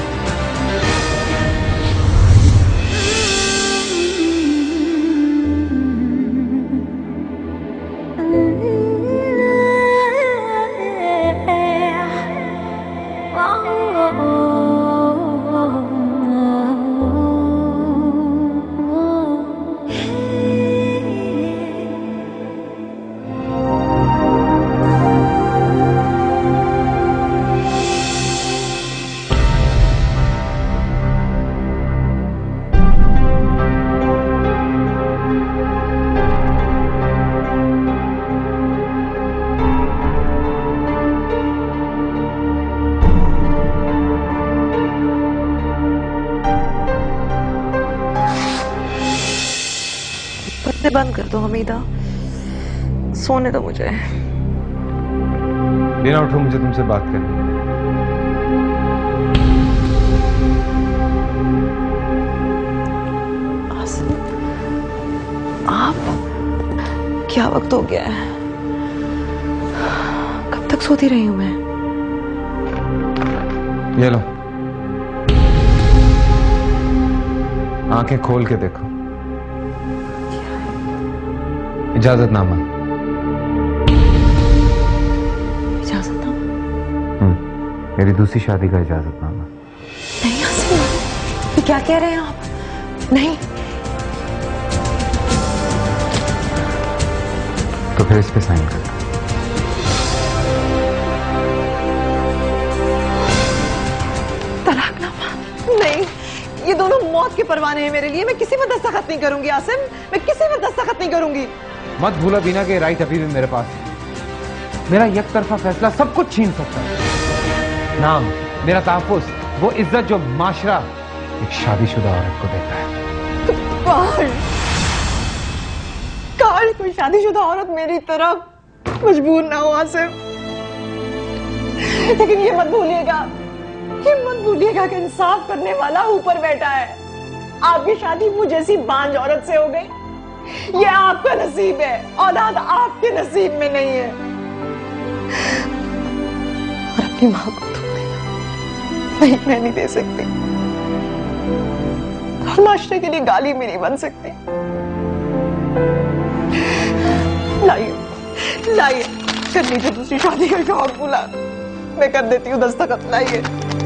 बंद कर दो हमीदा, सोने दो मुझे। बिना उठो, मुझे तुमसे बात करनी है। आसिम, आप, क्या वक्त हो गया है? कब तक सोती रही हूं मैं? ये लो, आंखें खोल के देखो। इजाजतनामा। इजाजतनामा? हम्म, मेरी दूसरी शादी का इजाजतनामा। नहीं आसिम, ये क्या कह रहे हैं आप? नहीं। तो फिर इस पे साइन कर दो। तलाकनामा? नहीं, ये दोनों मौत के परवाने हैं मेरे लिए। मैं किसी में दस्तखत नहीं करूंगी आसिम, मैं किसी में दस्तखत नहीं करूंगी। मत भूला बीना के राइट अभी भी मेरे पास है। मेरा एक तरफा फैसला सब कुछ छीन सकता है। नाम, मेरा तहफ्फुज़, वो इज्जत जो माशरा एक शादीशुदा औरत को देता है। काश, काश कोई शादीशुदा औरत मेरी तरफ मजबूर ना हो आसिम। लेकिन ये मत भूलिएगा, ये मत भूलिएगा कि इंसाफ करने वाला ऊपर बैठा है। आपकी शादी मुझ जैसी बांझ औरत से हो गई, ये आपका नसीब है, औलाद आपके नसीब में नहीं है। और अपनी माँ को तो नहीं, मैं नहीं दे सकती, और माशरे के लिए गाली भी नहीं बन सकती। लाइए, लाइए, कर लीजिए दूसरी शादी का शौक पूरा, मैं कर देती हूँ दस्तखत। लाइए।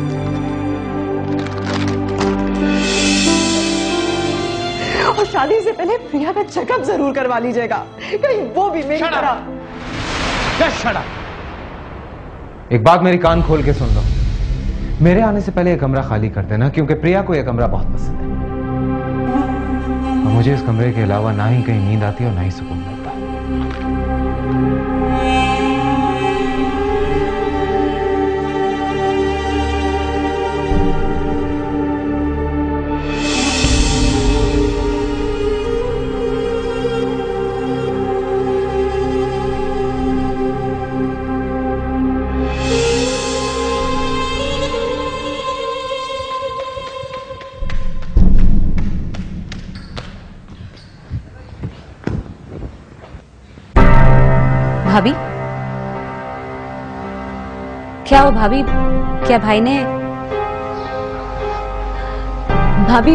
और शादी से पहले प्रिया का चेकअप जरूर करवा लीजिएगा, कहीं वो भी मेरी तरह। एक बात मेरी कान खोल के सुन लो, मेरे आने से पहले ये कमरा खाली कर देना, क्योंकि प्रिया को यह कमरा बहुत पसंद है और मुझे इस कमरे के अलावा ना ही कहीं नींद आती और ना ही सुकून मिलता। भाभी, क्या हो भाभी? क्या भाई ने भाभी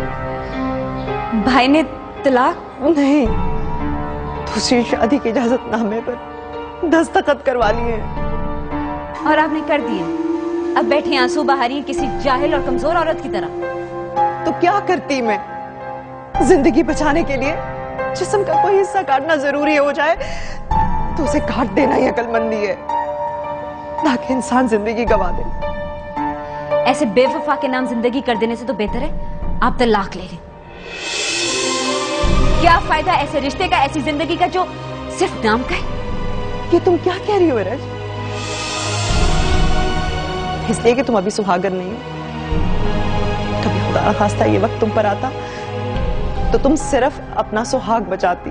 भाई ने तलाक? नहीं, दूसरी शादी की इजाजतनामे पर दस्तखत करवा लिए। और आपने कर दिए? अब बैठे आंसू बहा रही हैं किसी जाहिल और कमजोर औरत की तरह। तो क्या करती मैं? जिंदगी बचाने के लिए जिस्म का कोई हिस्सा काटना जरूरी हो जाए तो उसे काट देना ही अक्लमंदी है, ताकि इंसान जिंदगी गवा दे। ऐसे बेवफा के नाम जिंदगी कर देने से तो बेहतर है आप तलाक ले लें। क्या फायदा ऐसे रिश्ते का, ऐसी जिंदगी का जो सिर्फ नाम का है? ये तुम क्या कह रही हो रज? इसलिए कि तुम अभी सुहागन नहीं हो। कभी खुदा ना खास्ता ये वक्त तुम पर आता तो तुम सिर्फ अपना सुहाग बचाती।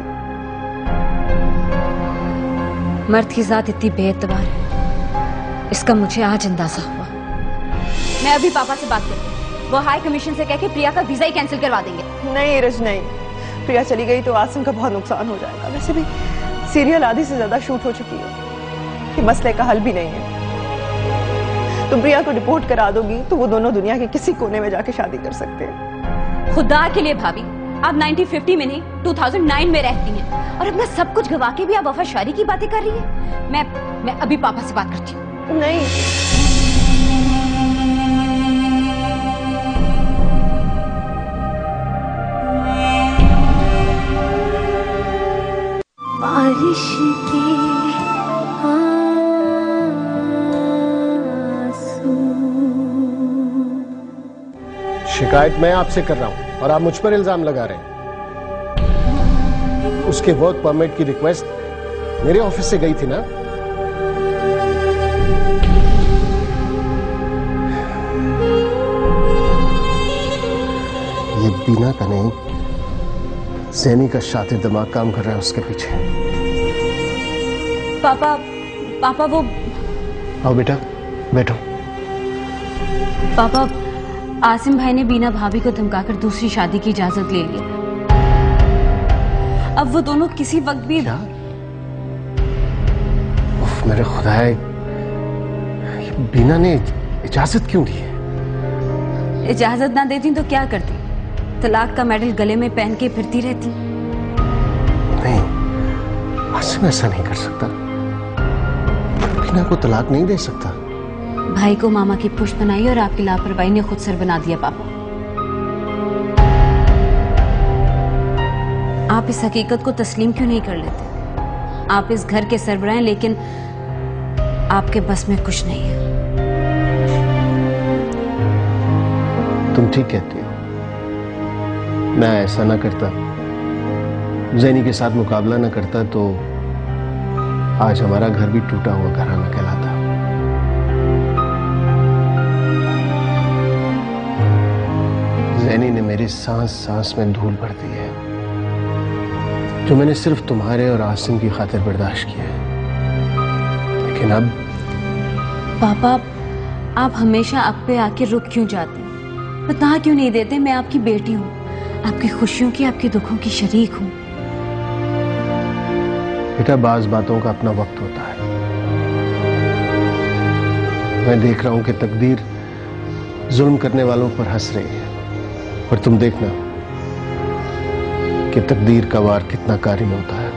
मर्द की जात इतनी बेएतबार है, इसका मुझे आज अंदाजा हुआ। मैं अभी पापा से बात करती हूँ, वो हाई कमीशन से कह के प्रिया का वीजा ही कैंसिल करवा देंगे। नहीं रज नहीं, प्रिया चली गई तो आसिम का बहुत नुकसान हो जाएगा। वैसे भी सीरियल आधी से ज्यादा शूट हो चुकी है, कि मसले का हल भी नहीं है। तुम प्रिया को रिपोर्ट करा दोगी तो वो दोनों दुनिया के किसी कोने में जाके शादी कर सकते हैं। खुदा के लिए भाभी, आप नाइनटीन फिफ्टी में नहीं टू थाउजेंड नाइन में रहती हैं और अपना सब कुछ गवा के भी आप वफाशारी की बातें कर रही हैं। मैं मैं अभी पापा से बात करती हूँ। नहीं, बारिश के शिकायत मैं आपसे कर रहा हूं और आप मुझ पर इल्जाम लगा रहे हैं। उसके वर्क परमिट की रिक्वेस्ट मेरे ऑफिस से गई थी ना? ये बीना का नहीं, सैनी का शातिर दिमाग काम कर रहा है उसके पीछे। पापा पापा वो आओ बेटा, बैठो। पापा, आसिम भाई ने बीना भाभी को धमकाकर दूसरी शादी की इजाजत ले ली। अब वो दोनों किसी वक्त भी क्या? उफ, मेरे खुदाए, बीना ने इजाजत क्यों दी है? इजाजत ना देती तो क्या करती? तलाक का मेडल गले में पहन के फिरती रहती। नहीं, आसिम ऐसा नहीं कर सकता। बीना को तलाक नहीं दे सकता। भाई को मामा की पुष्ट बनाई और आपकी लापरवाही ने खुद सर बना दिया। पापा, आप इस हकीकत को तस्लीम क्यों नहीं कर लेते? आप इस घर के सरबराह हैं, लेकिन आपके बस में कुछ नहीं है। तुम ठीक कहती हो। मैं ऐसा ना करता, ज़ैनी के साथ मुकाबला ना करता तो आज हमारा घर भी टूटा हुआ घराना कहलाता। ज़ैनी ने मेरी सांस सांस में धूल भर दी है, जो मैंने सिर्फ तुम्हारे और आसिम की खातिर बर्दाश्त किया है। लेकिन अब पापा, आप हमेशा अब पे आके रुक क्यों जाते हैं? बता क्यों नहीं देते? मैं आपकी बेटी हूँ, आपकी खुशियों की, आपके दुखों की शरीक हूँ। बेटा, बाज बातों का अपना वक्त होता है। मैं देख रहा हूं कि तकदीर जुल्म करने वालों पर हंस रही है, और तुम देखना कि तकदीर का वार कितना कारी होता है।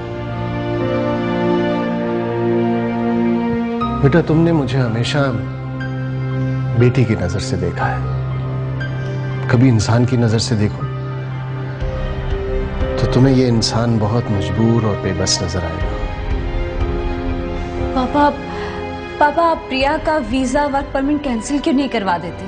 बेटा, तुमने मुझे हमेशा बेटी की नजर से देखा है। कभी इंसान की नजर से देखो तो तुम्हें यह इंसान बहुत मजबूर और बेबस नजर आएगा। पापा पापा आप प्रिया का वीजा वर्क परमिट कैंसिल क्यों नहीं करवा देते?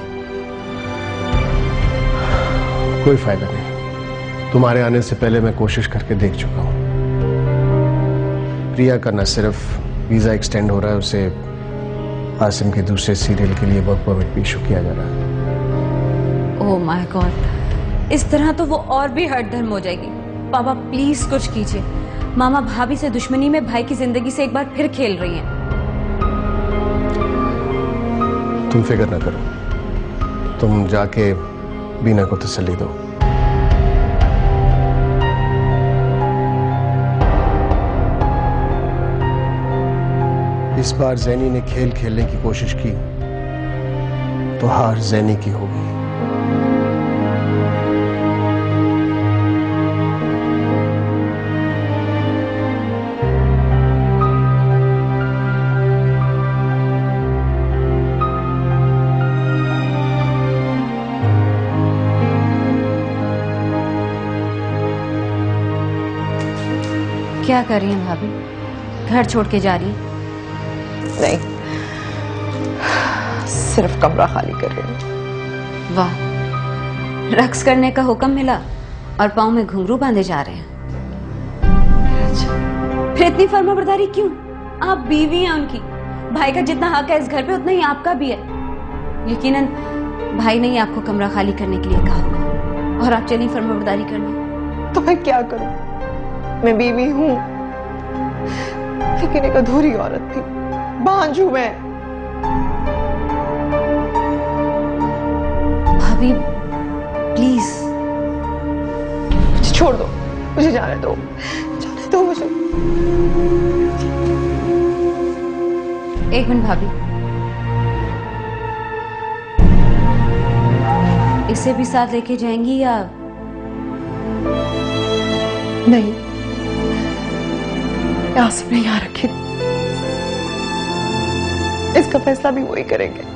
कोई फायदा नहीं। तुम्हारे आने से पहले मैं कोशिश करके देख चुका हूं। प्रिया का न सिर्फ वीजा एक्सटेंड हो रहा है, उसे आसिम के दूसरे सीरियल के लिए वर्क परमिट भी इशू किया जा रहा है। ओह माय गॉड, इस तरह तो वो और भी हट धर्म हो जाएगी। पापा प्लीज कुछ कीजिए। मामा भाभी से दुश्मनी में भाई की जिंदगी से एक बार फिर खेल रही हैं। तुम फिक्र ना करो, तुम जाके बीना को तसल्ली दो। इस बार जैनी ने खेल खेलने की कोशिश की तो हार जैनी की होगी। क्या कर रही हैं भाभी? घर छोड़ के जा रही हैं? नहीं, सिर्फ कमरा खाली कर रही हूँ। वाह, रक्स करने का हुक्म मिला और पाँव में घुंघरू बांधे जा रहे हैं। अच्छा, फिर इतनी फर्माबरदारी क्यों? आप बीवी हैं उनकी, भाई का जितना हक है इस घर पे उतना ही आपका भी है। यकीनन भाई ने ही आपको कमरा खाली करने के लिए कहा होगा और आप चली फर्माबरदारी करने। तो मैं क्या करूं? मैं बीवी हूं, लेकिन एक अधूरी औरत थी, बांझ हूं मैं। भाभी प्लीज मुझे छोड़ दो, मुझे जाने दो, जाने दो मुझे। एक मिनट भाभी, इसे भी साथ लेके जाएंगी या नहीं? आसिफ ने यहाँ रखी, इसका फैसला भी वही करेंगे।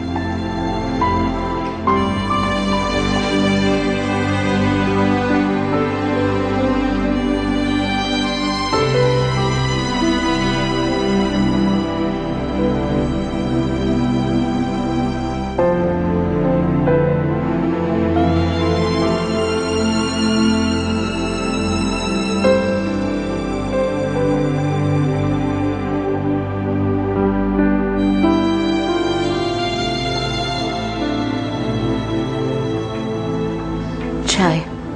चाय।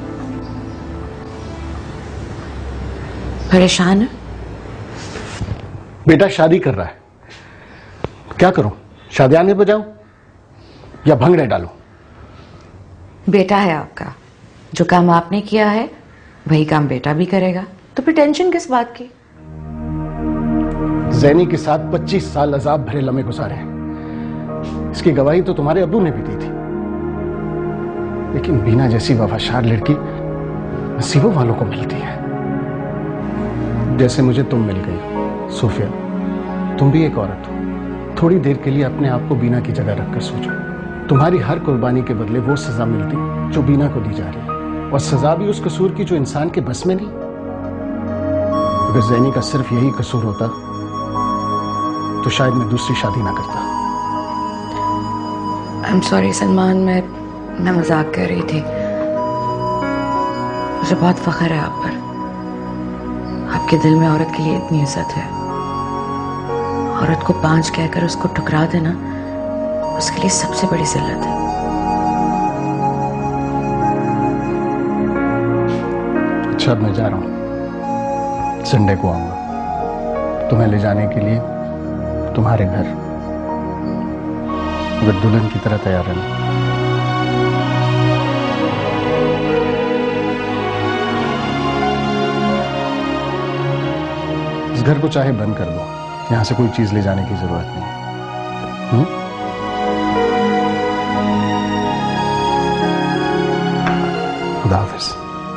परेशान है? बेटा शादी कर रहा है, क्या करूं? शादियाने बजाऊं या भंगड़े डालूं? बेटा है आपका, जो काम आपने किया है वही काम बेटा भी करेगा, तो फिर टेंशन किस बात की? जैनी के साथ पच्चीस साल अजाब भरे लम्हे गुजारे हैं, इसकी गवाही तो तुम्हारे अब्बू ने भी दी थी। लेकिन बीना जैसी वफादार लड़की नसीबों वालों को मिलती है, जैसे मुझे तुम मिल गई। सोफिया, तुम भी एक औरत हो, थोड़ी देर के लिए अपने आप को बीना की जगह रखकर सोचो। तुम्हारी हर कुर्बानी के बदले वो सजा मिलती जो बीना को दी जा रही है, और सजा भी उस कसूर की जो इंसान के बस में नहीं। अगर जैनी का सिर्फ यही कसूर होता तो शायद मैं दूसरी शादी ना करता। आई एम सॉरी सलमान, मैं मैं मजाक कर रही थी। मुझे बहुत फख्र है आप पर, आपके दिल में औरत के लिए इतनी इज्जत है। औरत को पांच कहकर उसको ठुकरा देना उसके लिए सबसे बड़ी जिल्लत है। अच्छा, अब मैं जा रहा हूं, संडे को आऊंगा तुम्हें ले जाने के लिए तुम्हारे घर। अगर दुल्हन की तरह तैयार रहना। इस घर को चाहे बंद कर दो, यहां से कोई चीज ले जाने की जरूरत नहीं। हुँ? खुदा हाफिज।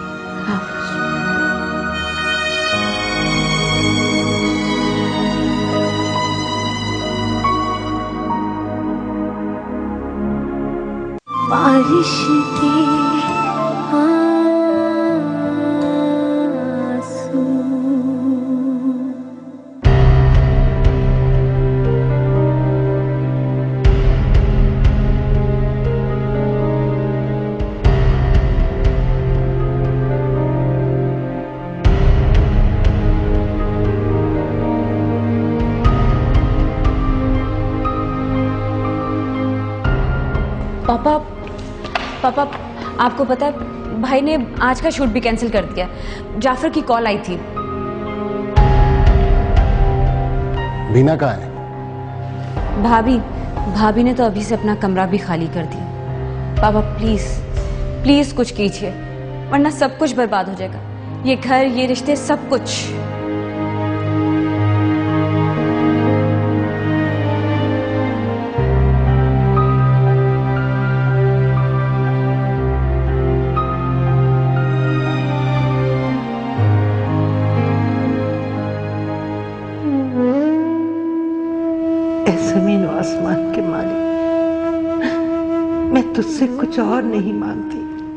बारिश के पापा पापा आपको पता है भाई ने आज का शूट भी कैंसिल कर दिया। जाफर की कॉल आई थी। बीना कहाँ है? भाभी भाभी ने तो अभी से अपना कमरा भी खाली कर दिया। पापा प्लीज प्लीज कुछ कीजिए, वरना सब कुछ बर्बाद हो जाएगा। ये घर, ये रिश्ते, सब कुछ। ऐ जमीन और आसमान के मालिक, मैं तुझसे कुछ और नहीं मांगती,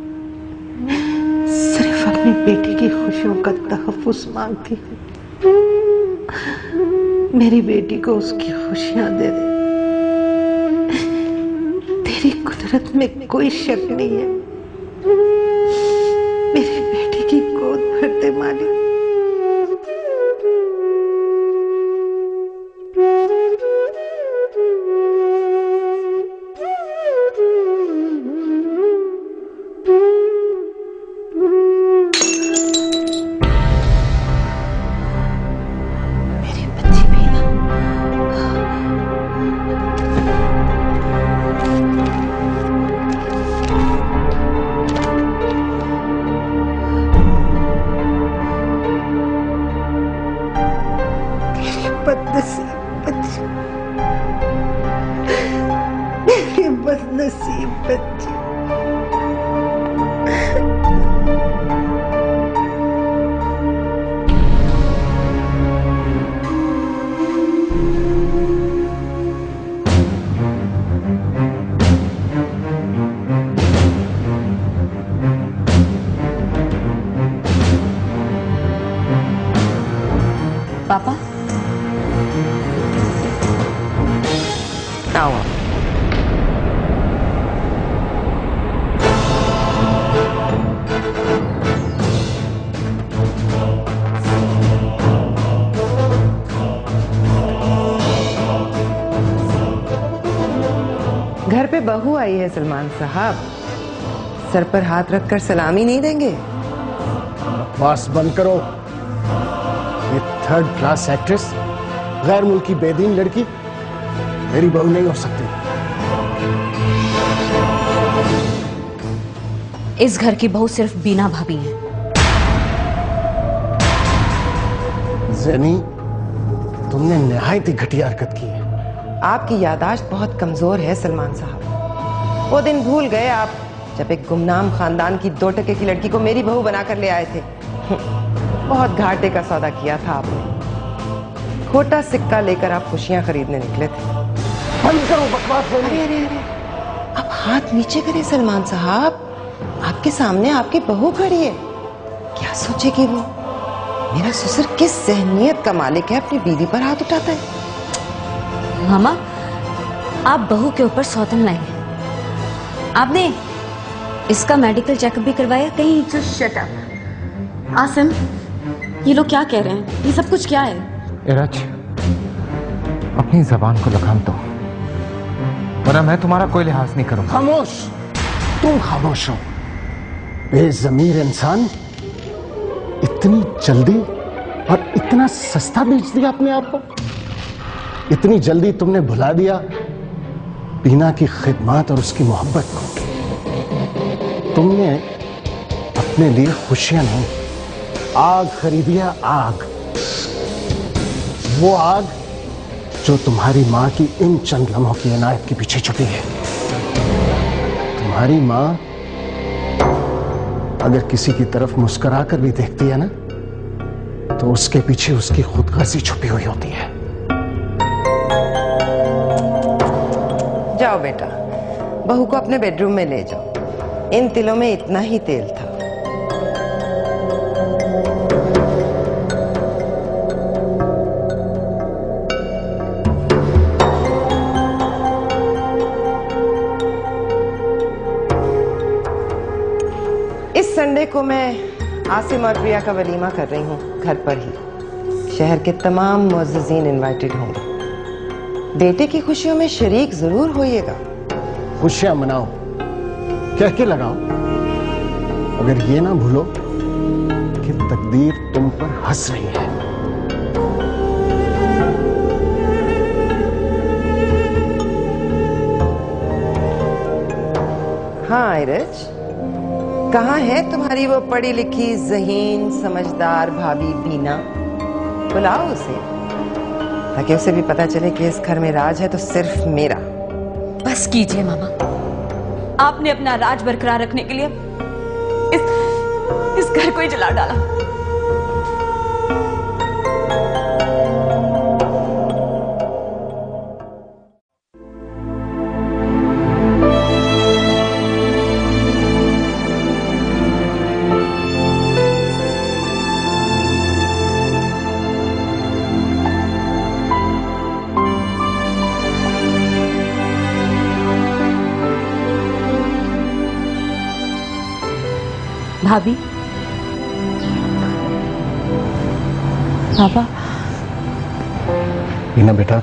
सिर्फ अपनी बेटी की खुशियों का तहफ्फुज मांगती हूँ। मेरी बेटी को उसकी खुशियां दे दे। तेरी कुदरत में कोई शक नहीं है। मेरी बेटी की गोद भर दे मालिक। बदनसीब बच्ची, मेरी बदनसीब बच्ची। पापा आओ। घर पे बहू आई है सलमान साहब, सर पर हाथ रखकर सलामी नहीं देंगे? बस बंद करो। ये थर्ड क्लास एक्ट्रेस, गैर मुल्की बेदीन लड़की मेरी बहू नहीं हो सकती। इस घर की बहू सिर्फ बीना भाभी है। ज़ेनी, तुमने निहायत ही घटिया हरकत की है। आपकी यादाश्त बहुत कमजोर है सलमान साहब। वो दिन भूल गए आप जब एक गुमनाम खानदान की दो टके की लड़की को मेरी बहू बनाकर ले आए थे। बहुत घाटे का सौदा किया था आपने। खोटा सिक्का लेकर आप खुशियां खरीदने निकले थे। बंद करो बकवास। अरे अरे अरे, अब हाथ नीचे करें सलमान साहब, आपके सामने आपकी बहू खड़ी है। क्या सोचेगी वो? मेरा ससुर किस ज़हनियत का मालिक है, अपनी बीवी पर हाथ उठाता है। मामा, आप बहू के ऊपर सौतन लाई हैं। आपने इसका मेडिकल चेकअप भी करवाया कहीं? Just shut up. आसिम, ये लोग क्या कह रहे हैं? ये सब कुछ क्या है? इरज, अपनी जबान को लगाम दो, वरना मैं तुम्हारा कोई लिहाज नहीं करूंगा। खामोश, तुम खामोश हो। बेज़मीर इंसान, इतनी जल्दी और इतना सस्ता बेच दिया अपने आप को। इतनी जल्दी तुमने भुला दिया बीना की खिदमत और उसकी मोहब्बत को। तुमने अपने लिए खुशियां नहीं, आग खरीदी है। आग, वो आग जो तुम्हारी मां की इन चंद लम्हों की इनायत के पीछे छुपी है। तुम्हारी मां अगर किसी की तरफ मुस्कुरा कर भी देखती है ना, तो उसके पीछे उसकी खुदगर्जी छुपी हुई होती है। जाओ बेटा, बहू को अपने बेडरूम में ले जाओ। इन तिलों में इतना ही तेल था। इस संडे को मैं आसिम और प्रिया का वलीमा कर रही हूँ, घर पर ही। शहर के तमाम मुअज़्ज़िज़ीन इनवाइटेड होंगे। बेटे की खुशियों में शरीक जरूर होइएगा। खुशियां मनाओ, कह के लगाओ, अगर ये ना भूलो कि तकदीर तुम पर हंस रही है। हाँ इरज, कहाँ है तुम्हारी वो पढ़ी लिखी ज़हीन समझदार भाभी बीना? बुलाओ उसे, ताकि उसे भी पता चले कि इस घर में राज है तो सिर्फ मेरा। बस कीजिए मामा, आपने अपना राज बरकरार रखने के लिए इस इस घर को ही जला डाला। भाभी। पापा। मीना बेटा,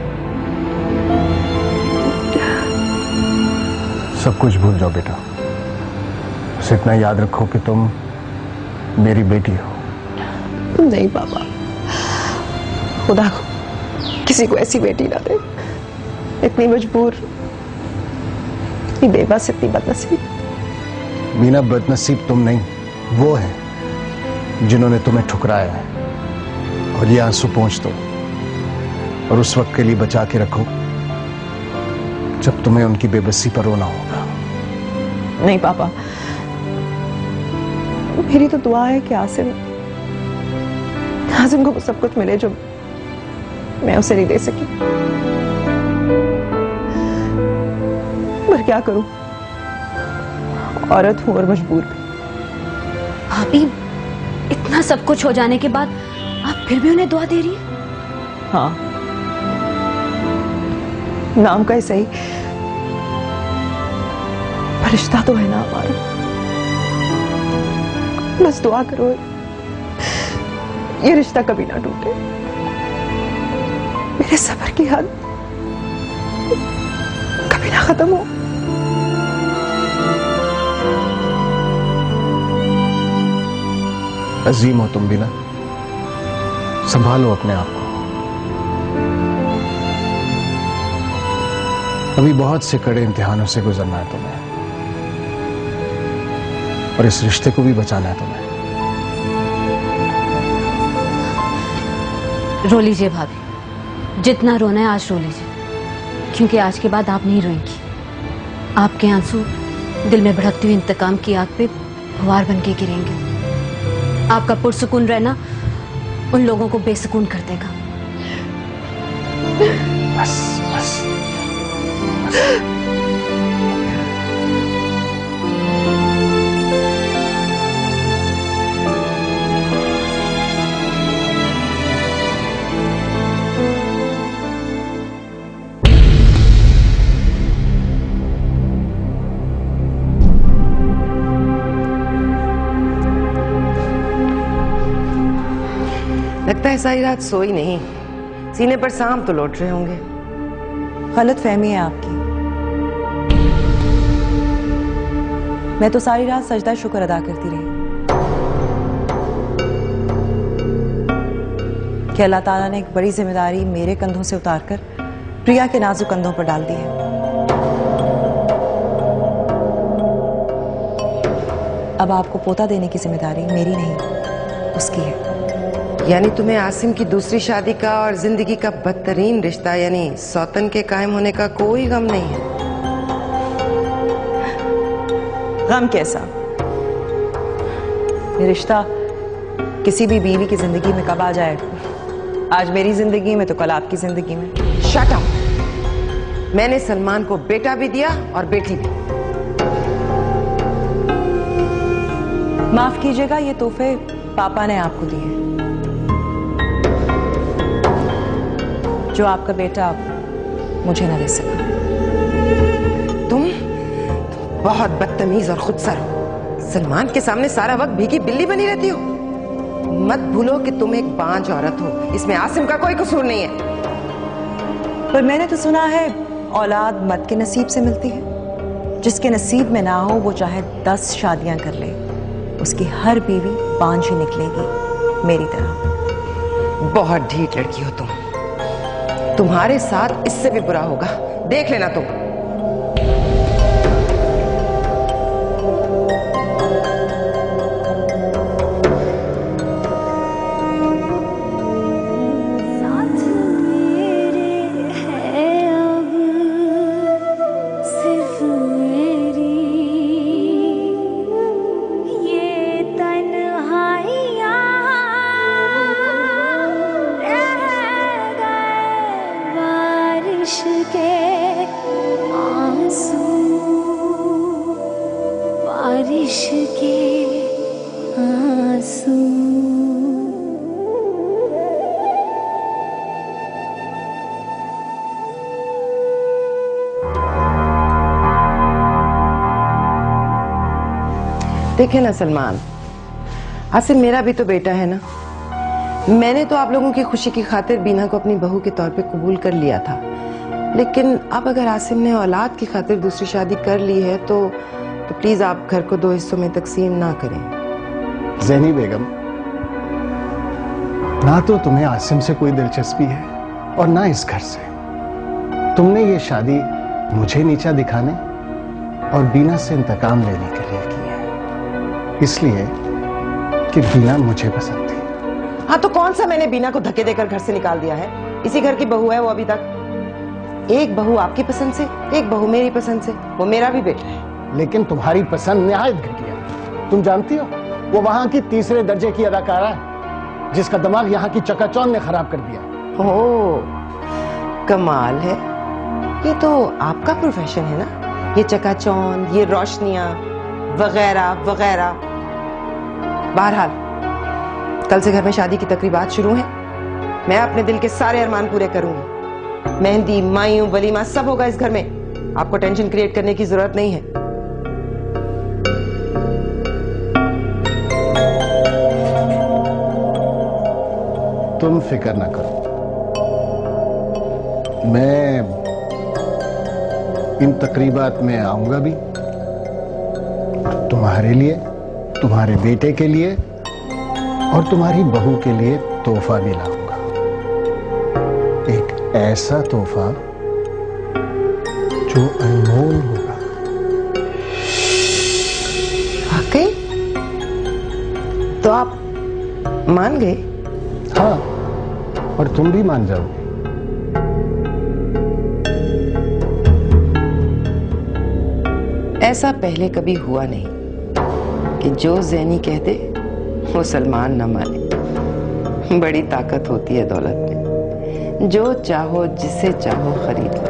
सब कुछ भूल जाओ बेटा। बस इतना याद रखो कि तुम मेरी बेटी हो। नहीं पापा, खुदा को किसी को ऐसी बेटी ना दे। इतनी मजबूर, इतनी बेबस, इतनी बदनसीब। मीना, बदनसीब तुम नहीं, वो है जिन्होंने तुम्हें ठुकराया है। और ये आंसू पहुंच दो और उस वक्त के लिए बचा के रखो जब तुम्हें उनकी बेबसी पर रोना होगा। नहीं पापा, मेरी तो दुआ है कि आसिम आसिम को सब कुछ मिले जो मैं उसे नहीं दे सकी। पर क्या करूं, औरत हूं और मजबूर भी। भाभी, इतना सब कुछ हो जाने के बाद आप फिर भी उन्हें दुआ दे रही हैं? हाँ, नाम का ही सही, पर रिश्ता तो है ना हमारा। बस दुआ करो ये रिश्ता कभी ना टूटे। मेरे सब्र की हद कभी ना खत्म हो। अजीम हो तुम भी ना, संभालो अपने आप को। अभी बहुत से कड़े इम्तिहानों से गुजरना है तुम्हें, और इस रिश्ते को भी बचाना है तुम्हें। रो लीजिए भाभी, जितना रोना है आज रो लीजिए, क्योंकि आज के बाद आप नहीं रोएंगी। आपके आंसू दिल में भड़कती हुई इंतकाम की आग पे फुहार बन के गिरेंगे। आपका पुरसुकून रहना उन लोगों को बेसुकून कर देगा। बस बस, बस। लगता है सारी रात सोई नहीं, सीने पर सांप तो लौट रहे होंगे। गलत फहमी है आपकी। मैं तो सारी रात सजदा शुक्र अदा करती रही कि अल्लाह ताला ने एक बड़ी जिम्मेदारी मेरे कंधों से उतारकर प्रिया के नाजुक कंधों पर डाल दी है। अब आपको पोता देने की जिम्मेदारी मेरी नहीं, उसकी है। यानी तुम्हें आसिम की दूसरी शादी का और जिंदगी का बदतरीन रिश्ता यानी सौतन के कायम होने का कोई गम नहीं है? गम कैसा? ये रिश्ता किसी भी बीवी की जिंदगी में कब आ जाए, आज मेरी जिंदगी में तो कल आपकी जिंदगी में। Shut up. मैंने सलमान को बेटा भी दिया और बेटी भी। माफ कीजिएगा, ये तोहफे पापा ने आपको दिए, जो आपका बेटा मुझे न दे सका। तुम बहुत बदतमीज और खुदसर हो। सलमान के सामने सारा वक्त भीगी बिल्ली बनी रहती हो। मत भूलो कि तुम एक बांझ औरत हो, इसमें आसिम का कोई कसूर नहीं है। पर मैंने तो सुना है औलाद मर्द के नसीब से मिलती है। जिसके नसीब में ना हो वो चाहे दस शादियां कर ले, उसकी हर बीवी बांझ ही निकलेगी, मेरी तरह। बहुत ढीठ लड़की हो तुम। तुम्हारे साथ इससे भी बुरा होगा, देख लेना तुम। के देखे ना सलमान, आसिम मेरा भी तो बेटा है ना। मैंने तो आप लोगों की खुशी की खातिर बीना को अपनी बहू के तौर पे कबूल कर लिया था, लेकिन अब अगर आसिम ने औलाद की खातिर दूसरी शादी कर ली है तो तो प्लीज आप घर को दो हिस्सों में तकसीम ना करें। ज़ैनी बेगम, ना तो तुम्हें आसिम से कोई दिलचस्पी है और ना इस घर से। तुमने ये शादी मुझे नीचा दिखाने और बीना से इंतकाम लेने के लिए की है, इसलिए कि बीना मुझे पसंद थी। हाँ तो कौन सा मैंने बीना को धक्के देकर घर से निकाल दिया है? इसी घर की बहू है वो अभी तक। एक बहू आपकी पसंद से, एक बहू मेरी पसंद से। वो मेरा भी बेटा है। लेकिन तुम्हारी पसंद निहायत घटिया है। तुम जानती हो वो वहां की तीसरे दर्जे की अदाकारा है जिसका दिमाग यहाँ की चकाचौंध ने खराब कर दिया। ओह, कमाल है। ये तो आपका प्रोफेशन है ना, ये चकाचौंध, ये रोशनियां वगैरह वगैरह। बहरहाल कल से घर में शादी की तकरीबात शुरू हैं। मैं अपने दिल के सारे अरमान पूरे करूंगी। मेहंदी, मायूं, वलीमा सब होगा इस घर में। आपको टेंशन क्रिएट करने की जरूरत नहीं है। तुम फिक्र ना करो, मैं इन तकरीबात में आऊंगा भी। तुम्हारे लिए, तुम्हारे बेटे के लिए और तुम्हारी बहू के लिए तोहफा भी लाऊंगा। एक ऐसा तोहफा जो अनमोल होगा। वाकई? तो आप मान गए? हाँ, और तुम भी मान जाओगे। ऐसा पहले कभी हुआ नहीं कि जो ज़ैनी कह दे वो सलमान न माने। बड़ी ताकत होती है दौलत में। जो चाहो जिसे चाहो खरीद लो।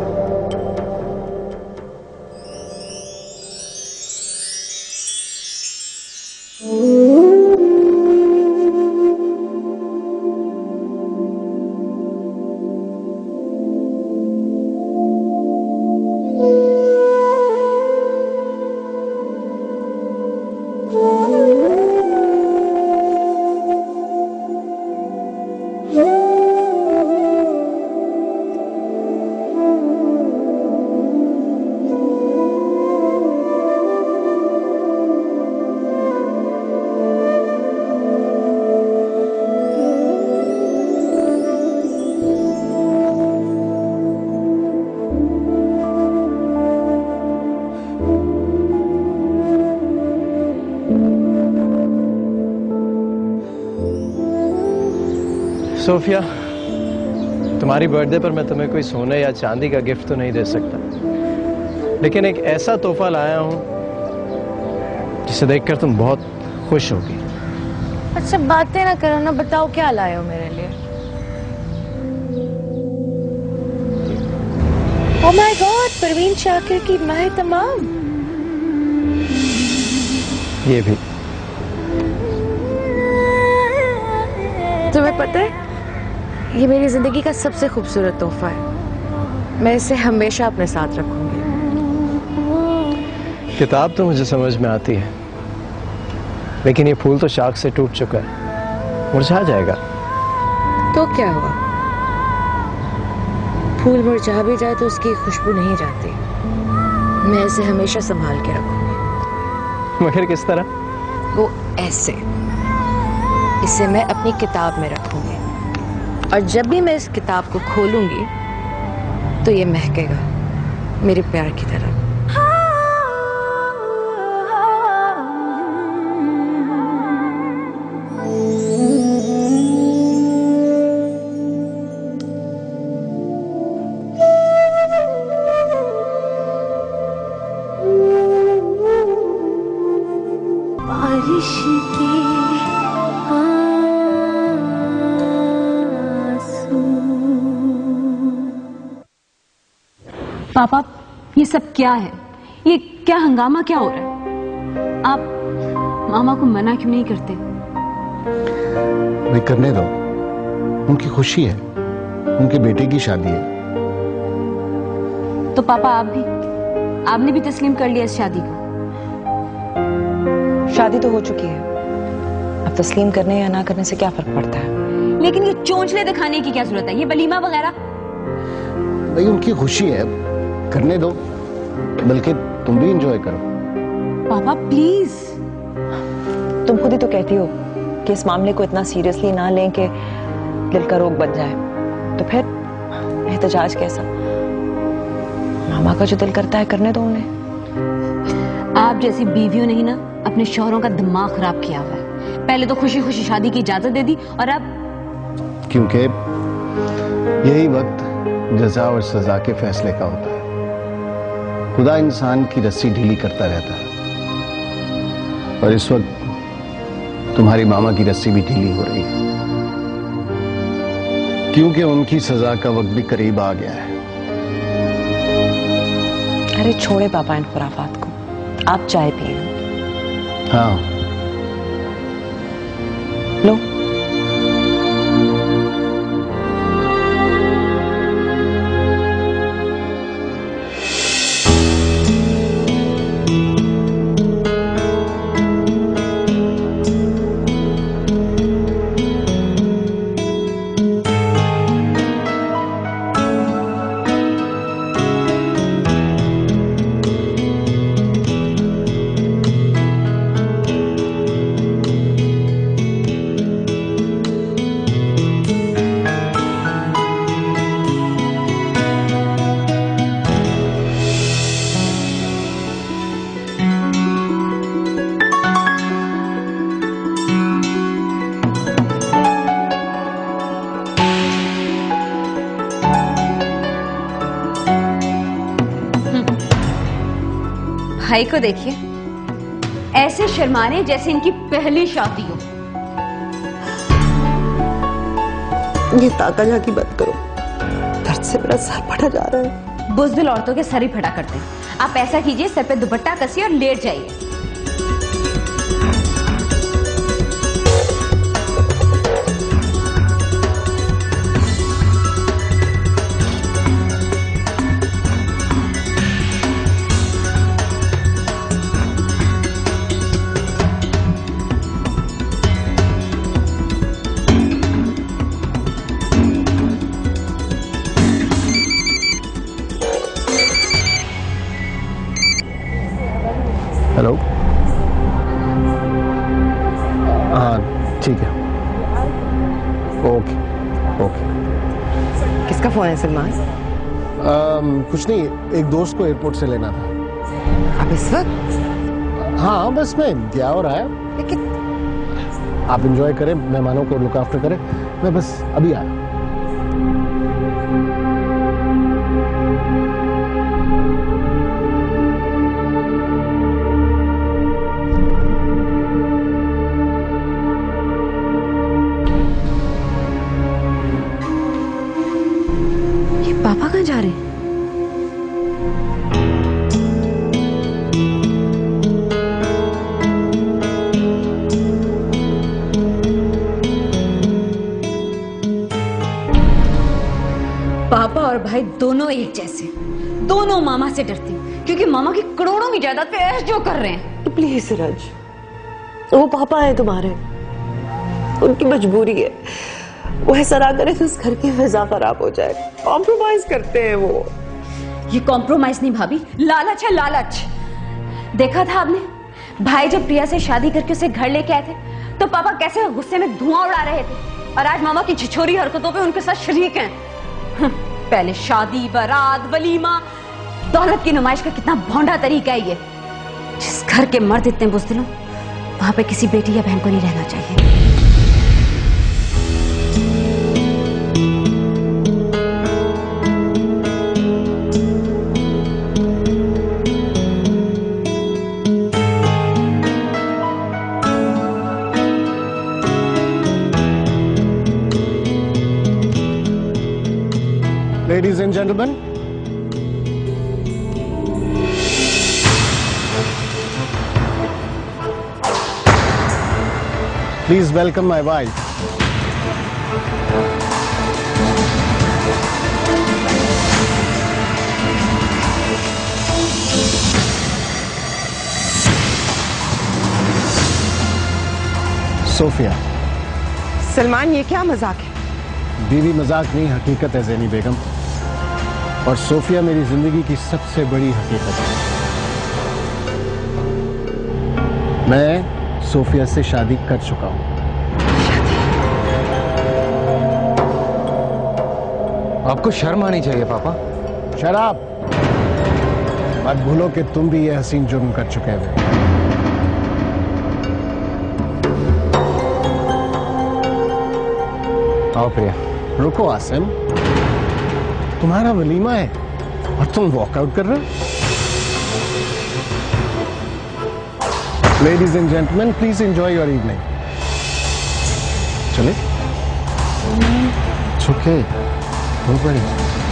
सोफिया, तुम्हारी बर्थडे पर मैं तुम्हें कोई सोने या चांदी का गिफ्ट तो नहीं दे सकता, लेकिन एक ऐसा तोहफा लाया हूं जिसे देखकर तुम बहुत खुश होगी। अच्छा बातें ना करो ना, बताओ क्या लाए हो मेरे लिए। Oh my god, Parveen Shakir की माह तमाम। ये भी। तुम्हें पता है ये मेरी जिंदगी का सबसे खूबसूरत तोहफा है। मैं इसे हमेशा अपने साथ रखूंगी। किताब तो मुझे समझ में आती है, लेकिन ये फूल तो शाख से टूट चुका है, मुरझा जाएगा। तो क्या हुआ, फूल मुरझा भी जाए तो उसकी खुशबू नहीं जाती। मैं इसे हमेशा संभाल के रखूंगी। मगर किस तरह? वो ऐसे, इसे मैं अपनी किताब में रखूंगी और जब भी मैं इस किताब को खोलूंगी तो ये महकेगा मेरे प्यार की तरह। बारिश के पापा, ये सब क्या है? ये क्या हंगामा क्या हो रहा है? आप मामा को मना क्यों नहीं करते? भाई करने दो, उनकी खुशी है, उनके बेटे की शादी है। तो पापा आप भी, आपने भी तस्लीम कर लिया इस शादी को? शादी तो हो चुकी है, अब तस्लीम करने या ना करने से क्या फर्क पड़ता है? लेकिन ये चोंचले दिखाने की क्या जरूरत है? ये वलीमा वगैरह भाई उनकी खुशी है, करने दो, बल्कि तुम भी एंजॉय करो। पापा प्लीज। तुम खुद ही तो कहती हो कि इस मामले को इतना सीरियसली ना लें कि दिल का रोग बन जाए, तो फिर एहतजाज कैसा? मामा का जो दिल करता है करने दो उन्हें। आप जैसी बीवियों ने ही ना अपने शौहरों का दिमाग खराब किया हुआ है। पहले तो खुशी खुशी शादी की इजाजत दे दी और अब क्योंकि यही वक्त जजा और सजा के फैसले का होता है। खुदा इंसान की रस्सी ढीली करता रहता है और इस वक्त तुम्हारी मामा की रस्सी भी ढीली हो रही है, क्योंकि उनकी सजा का वक्त भी करीब आ गया है। अरे छोड़े पापा इन खुराफात को, आप चाय पिए। हाँ लो। भाई को देखिए, ऐसे शर्माने जैसे इनकी पहली शादी हो। ये ताका झाकी बात करो, दर्द से मेरा सर फटा जा रहा है। बुज़दिल औरतों के सर ही फटा करते हैं। आप ऐसा कीजिए, सर पे दुपट्टा कसिए और लेट जाइए। हेलो। हाँ ठीक है, ओके ओके। किसका फोन है सलमान? आम, कुछ नहीं, एक दोस्त को एयरपोर्ट से लेना था। अब इस वक्त? हाँ बस मैं गया और आया। लेकिन आप एंजॉय करें, मेहमानों को लुक आफ्टर करें, मैं बस अभी आया। पापा कहाँ जा रहे हैं? पापा और भाई दोनों एक जैसे, दोनों मामा से डरते हैं क्योंकि मामा की करोड़ों की जायदाद पे ऐश जो कर रहे हैं। तो प्लीज सूरज, वो पापा है तुम्हारे, उनकी मजबूरी है। वो ऐसा ना करे तो उस घर की फिजा खराब हो जाए। कॉम्प्रोमाइज करते हैं वो। ये कॉम्प्रोमाइज नहीं भाभी, लालच है लालच। देखा था आपने, भाई जब प्रिया से शादी करके उसे घर लेके आए थे तो पापा कैसे गुस्से में धुआं उड़ा रहे थे, और आज मामा की छिछोरी हरकतों पे उनके साथ शरीक हैं। पहले शादी, बारात, वलीमा, दौलत की नुमाइश का कितना भौंडा तरीका है ये। जिस घर के मर्द इतने बुज़दिल हों, वहां पे किसी बेटी या बहन को नहीं रहना चाहिए। Ladies and gentlemen, please welcome my wife. Sophia. Salman, ये क्या मजाक है? बीवी मजाक नहीं, हकीकत है ज़ैनी बेगम। और सोफिया मेरी जिंदगी की सबसे बड़ी हकीकत है। मैं सोफिया से शादी कर चुका हूं। आपको शर्म आनी चाहिए पापा। शराब मत भूलो कि तुम भी ये हसीन जुर्म कर चुके हो। आओ प्रिया। रुको आसिम, तुम्हारा वलीमा है और तुम वॉकआउट कर रहे हो? Ladies and gentleman, please enjoy your evening. चले? It's okay, don't worry.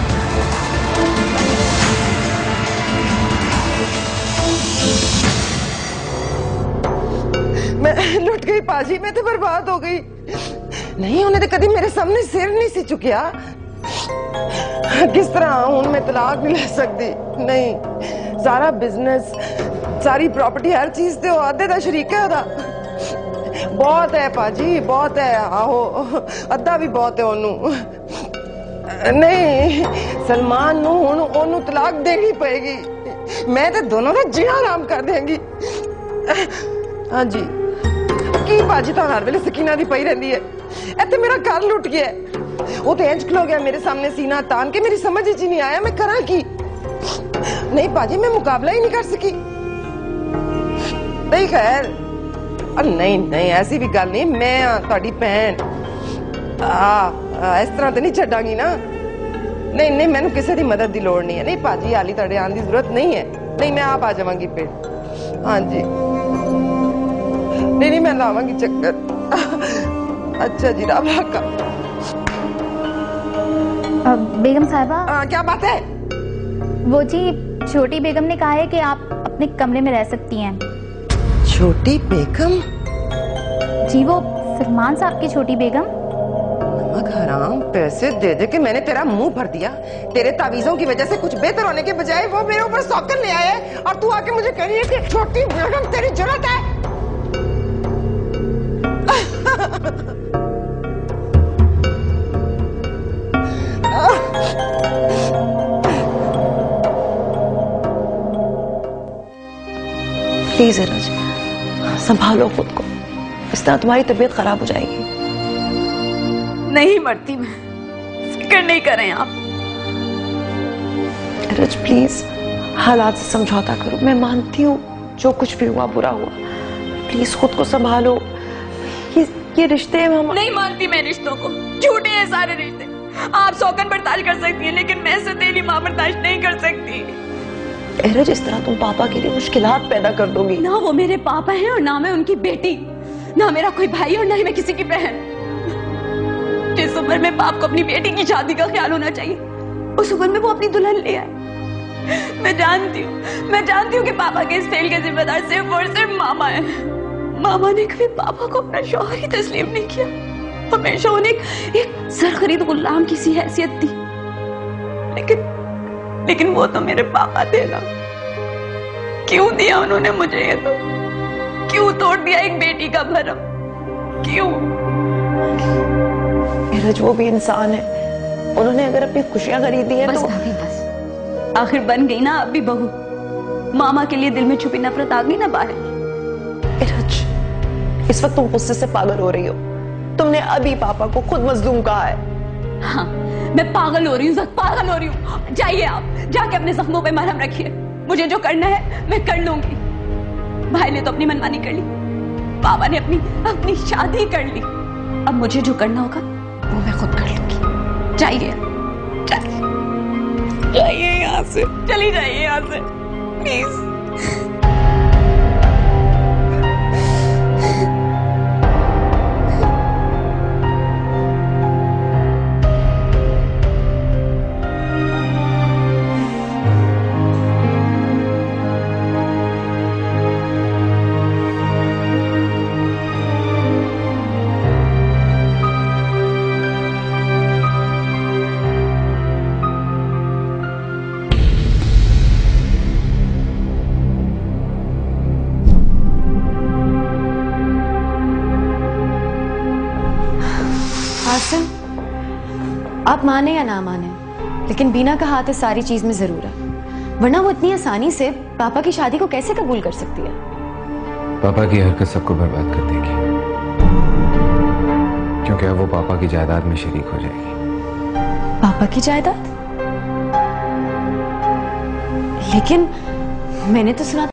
मैं लुट गई पाजी, मैं तो बर्बाद हो गई। नहीं, उन्हें तो कभी मेरे सामने सिर नहीं सी चुकिया। किस तरह हूं मैं तलाक नहीं ले सकती। नहीं, सारा बिजनेस, सारी प्रॉपर्टी, हर चीज तो आधे का शरीक है ओदा। बहुत है पाजी, बहुत है। आहो, अद्धा भी बहुत है ओनू। नहीं, सलमान नू हुण ओनू तलाक देनी पड़ेगी। मैं तो दोनों का जीना आराम कर देंगी। हाँ जी, की पाजी तो हर वेले सकीना दी पई रहंदी है। इत्थे मेरा घर लुट गया। वो तो इंज खलो गया मेरे सामने सीना तान के, मेरी समझ ही नहीं आया मैं करा की। नहीं पाजी, मैं मुकाबला ही नहीं कर सकी। नहीं खैर, नहीं नहीं ऐसी भी गल नहीं। मैं तुहाडी भैन इस तरह तो नहीं छड्डांगी ना। नहीं नहीं, मैनू किसी की मदद की लोड़ नहीं है। नहीं पाजी, हाली तुहाडे आने की जरूरत नहीं है। नहीं, मैं आप आ जावांगी फिर। हाँ जी, नहीं नहीं, मैं लावांगी चक्कर। अच्छा जी, राम का। बेगम साहिबा। आ, क्या बात है? वो जी, छोटी बेगम ने कहा है कि आप अपने कमरे में रह सकती हैं। छोटी बेगम? जी, वो सलमान साहब की छोटी बेगम। नमक हराम, पैसे दे दे के मैंने तेरा मुंह भर दिया। तेरे तावीजों की वजह से कुछ बेहतर होने के बजाय वो मेरे ऊपर सौकन ले आए और तू आके मुझे कह रही है कि छोटी बेगम तेरी जरूरत है। प्लीज रज, संभालो खुद को, इस तरह तुम्हारी तबीयत खराब हो जाएगी। नहीं मरती मैं, फिक्र नहीं करें आप। रज प्लीज, हालात से समझौता करो। मैं मानती हूँ जो कुछ भी हुआ बुरा हुआ। प्लीज खुद को संभालो। ये ये रिश्ते हम... नहीं मानती मैं रिश्तों को, झूठे हैं सारे रिश्ते। आप सौगन बर्दाश्त कर सकती हैं, लेकिन मैं सौतेली मां बर्दाश्त नहीं कर सकती। एरज, इस तरह तुम पापा के लिए मुश्किलात पैदा कर दोगी। ना वो मेरे पापा हैं और ना मैं उनकी बेटी, ना मेरा कोई भाई और ना ही मैं किसी की बहन। जिस उम्र में बाप को अपनी बेटी की शादी का ख्याल होना चाहिए, उस उम्र में वो अपनी दुल्हन ले आए। मैं जानती हूँ, मैं जानती हूँ कि पापा के इस फेल के जिम्मेदार सिर्फ और सिर्फ मामा है। मामा ने कभी पापा को अपना शौहर ही तस्लीम नहीं किया। हमेशा उन्हें एक, एक सरखरीद गुलाम की सी हैसियत दी। लेकिन लेकिन वो तो मेरे पापा थे ना। क्यों दिया उन्होंने मुझे ये? तो क्यों तोड़ दिया एक बेटी का भरम? क्यों? एरज, वो भी इंसान है। उन्होंने अगर अपनी खुशियां खरीदी हैं तो भाभी बस, आखिर बन गई ना अब भी बहू। मामा के लिए दिल में छुपी नफरत आ गई ना बाहर। एरज, इस वक्त तुम गुस्से से पागल हो रही हो। तुमने अभी पापा को खुद मजलूम कहा है। हाँ, मैं पागल हो रही हूँ, पागल हो रही हूँ। जाइए आप, जाके अपने जख्मों पे मरहम रखिए। मुझे जो करना है मैं कर लूंगी। भाई ने तो अपनी मनमानी कर ली, पापा ने अपनी अपनी शादी कर ली। अब मुझे जो करना होगा वो मैं खुद कर लूंगी। जाइए, जाइए यहाँ से, चली जाइए यहाँ से प्लीज। आप माने या ना माने, लेकिन बीना का हाथ इस सारी चीज में जरूर है, वरना वो इतनी आसानी से पापा की शादी को कैसे कबूल कर सकती है? पापा की हरकत सबको बर्बाद कर देगी, क्योंकि अब वो पापा की जायदाद में शरीक हो जाएगी। पापा की जायदाद? लेकिन मैंने तो सुना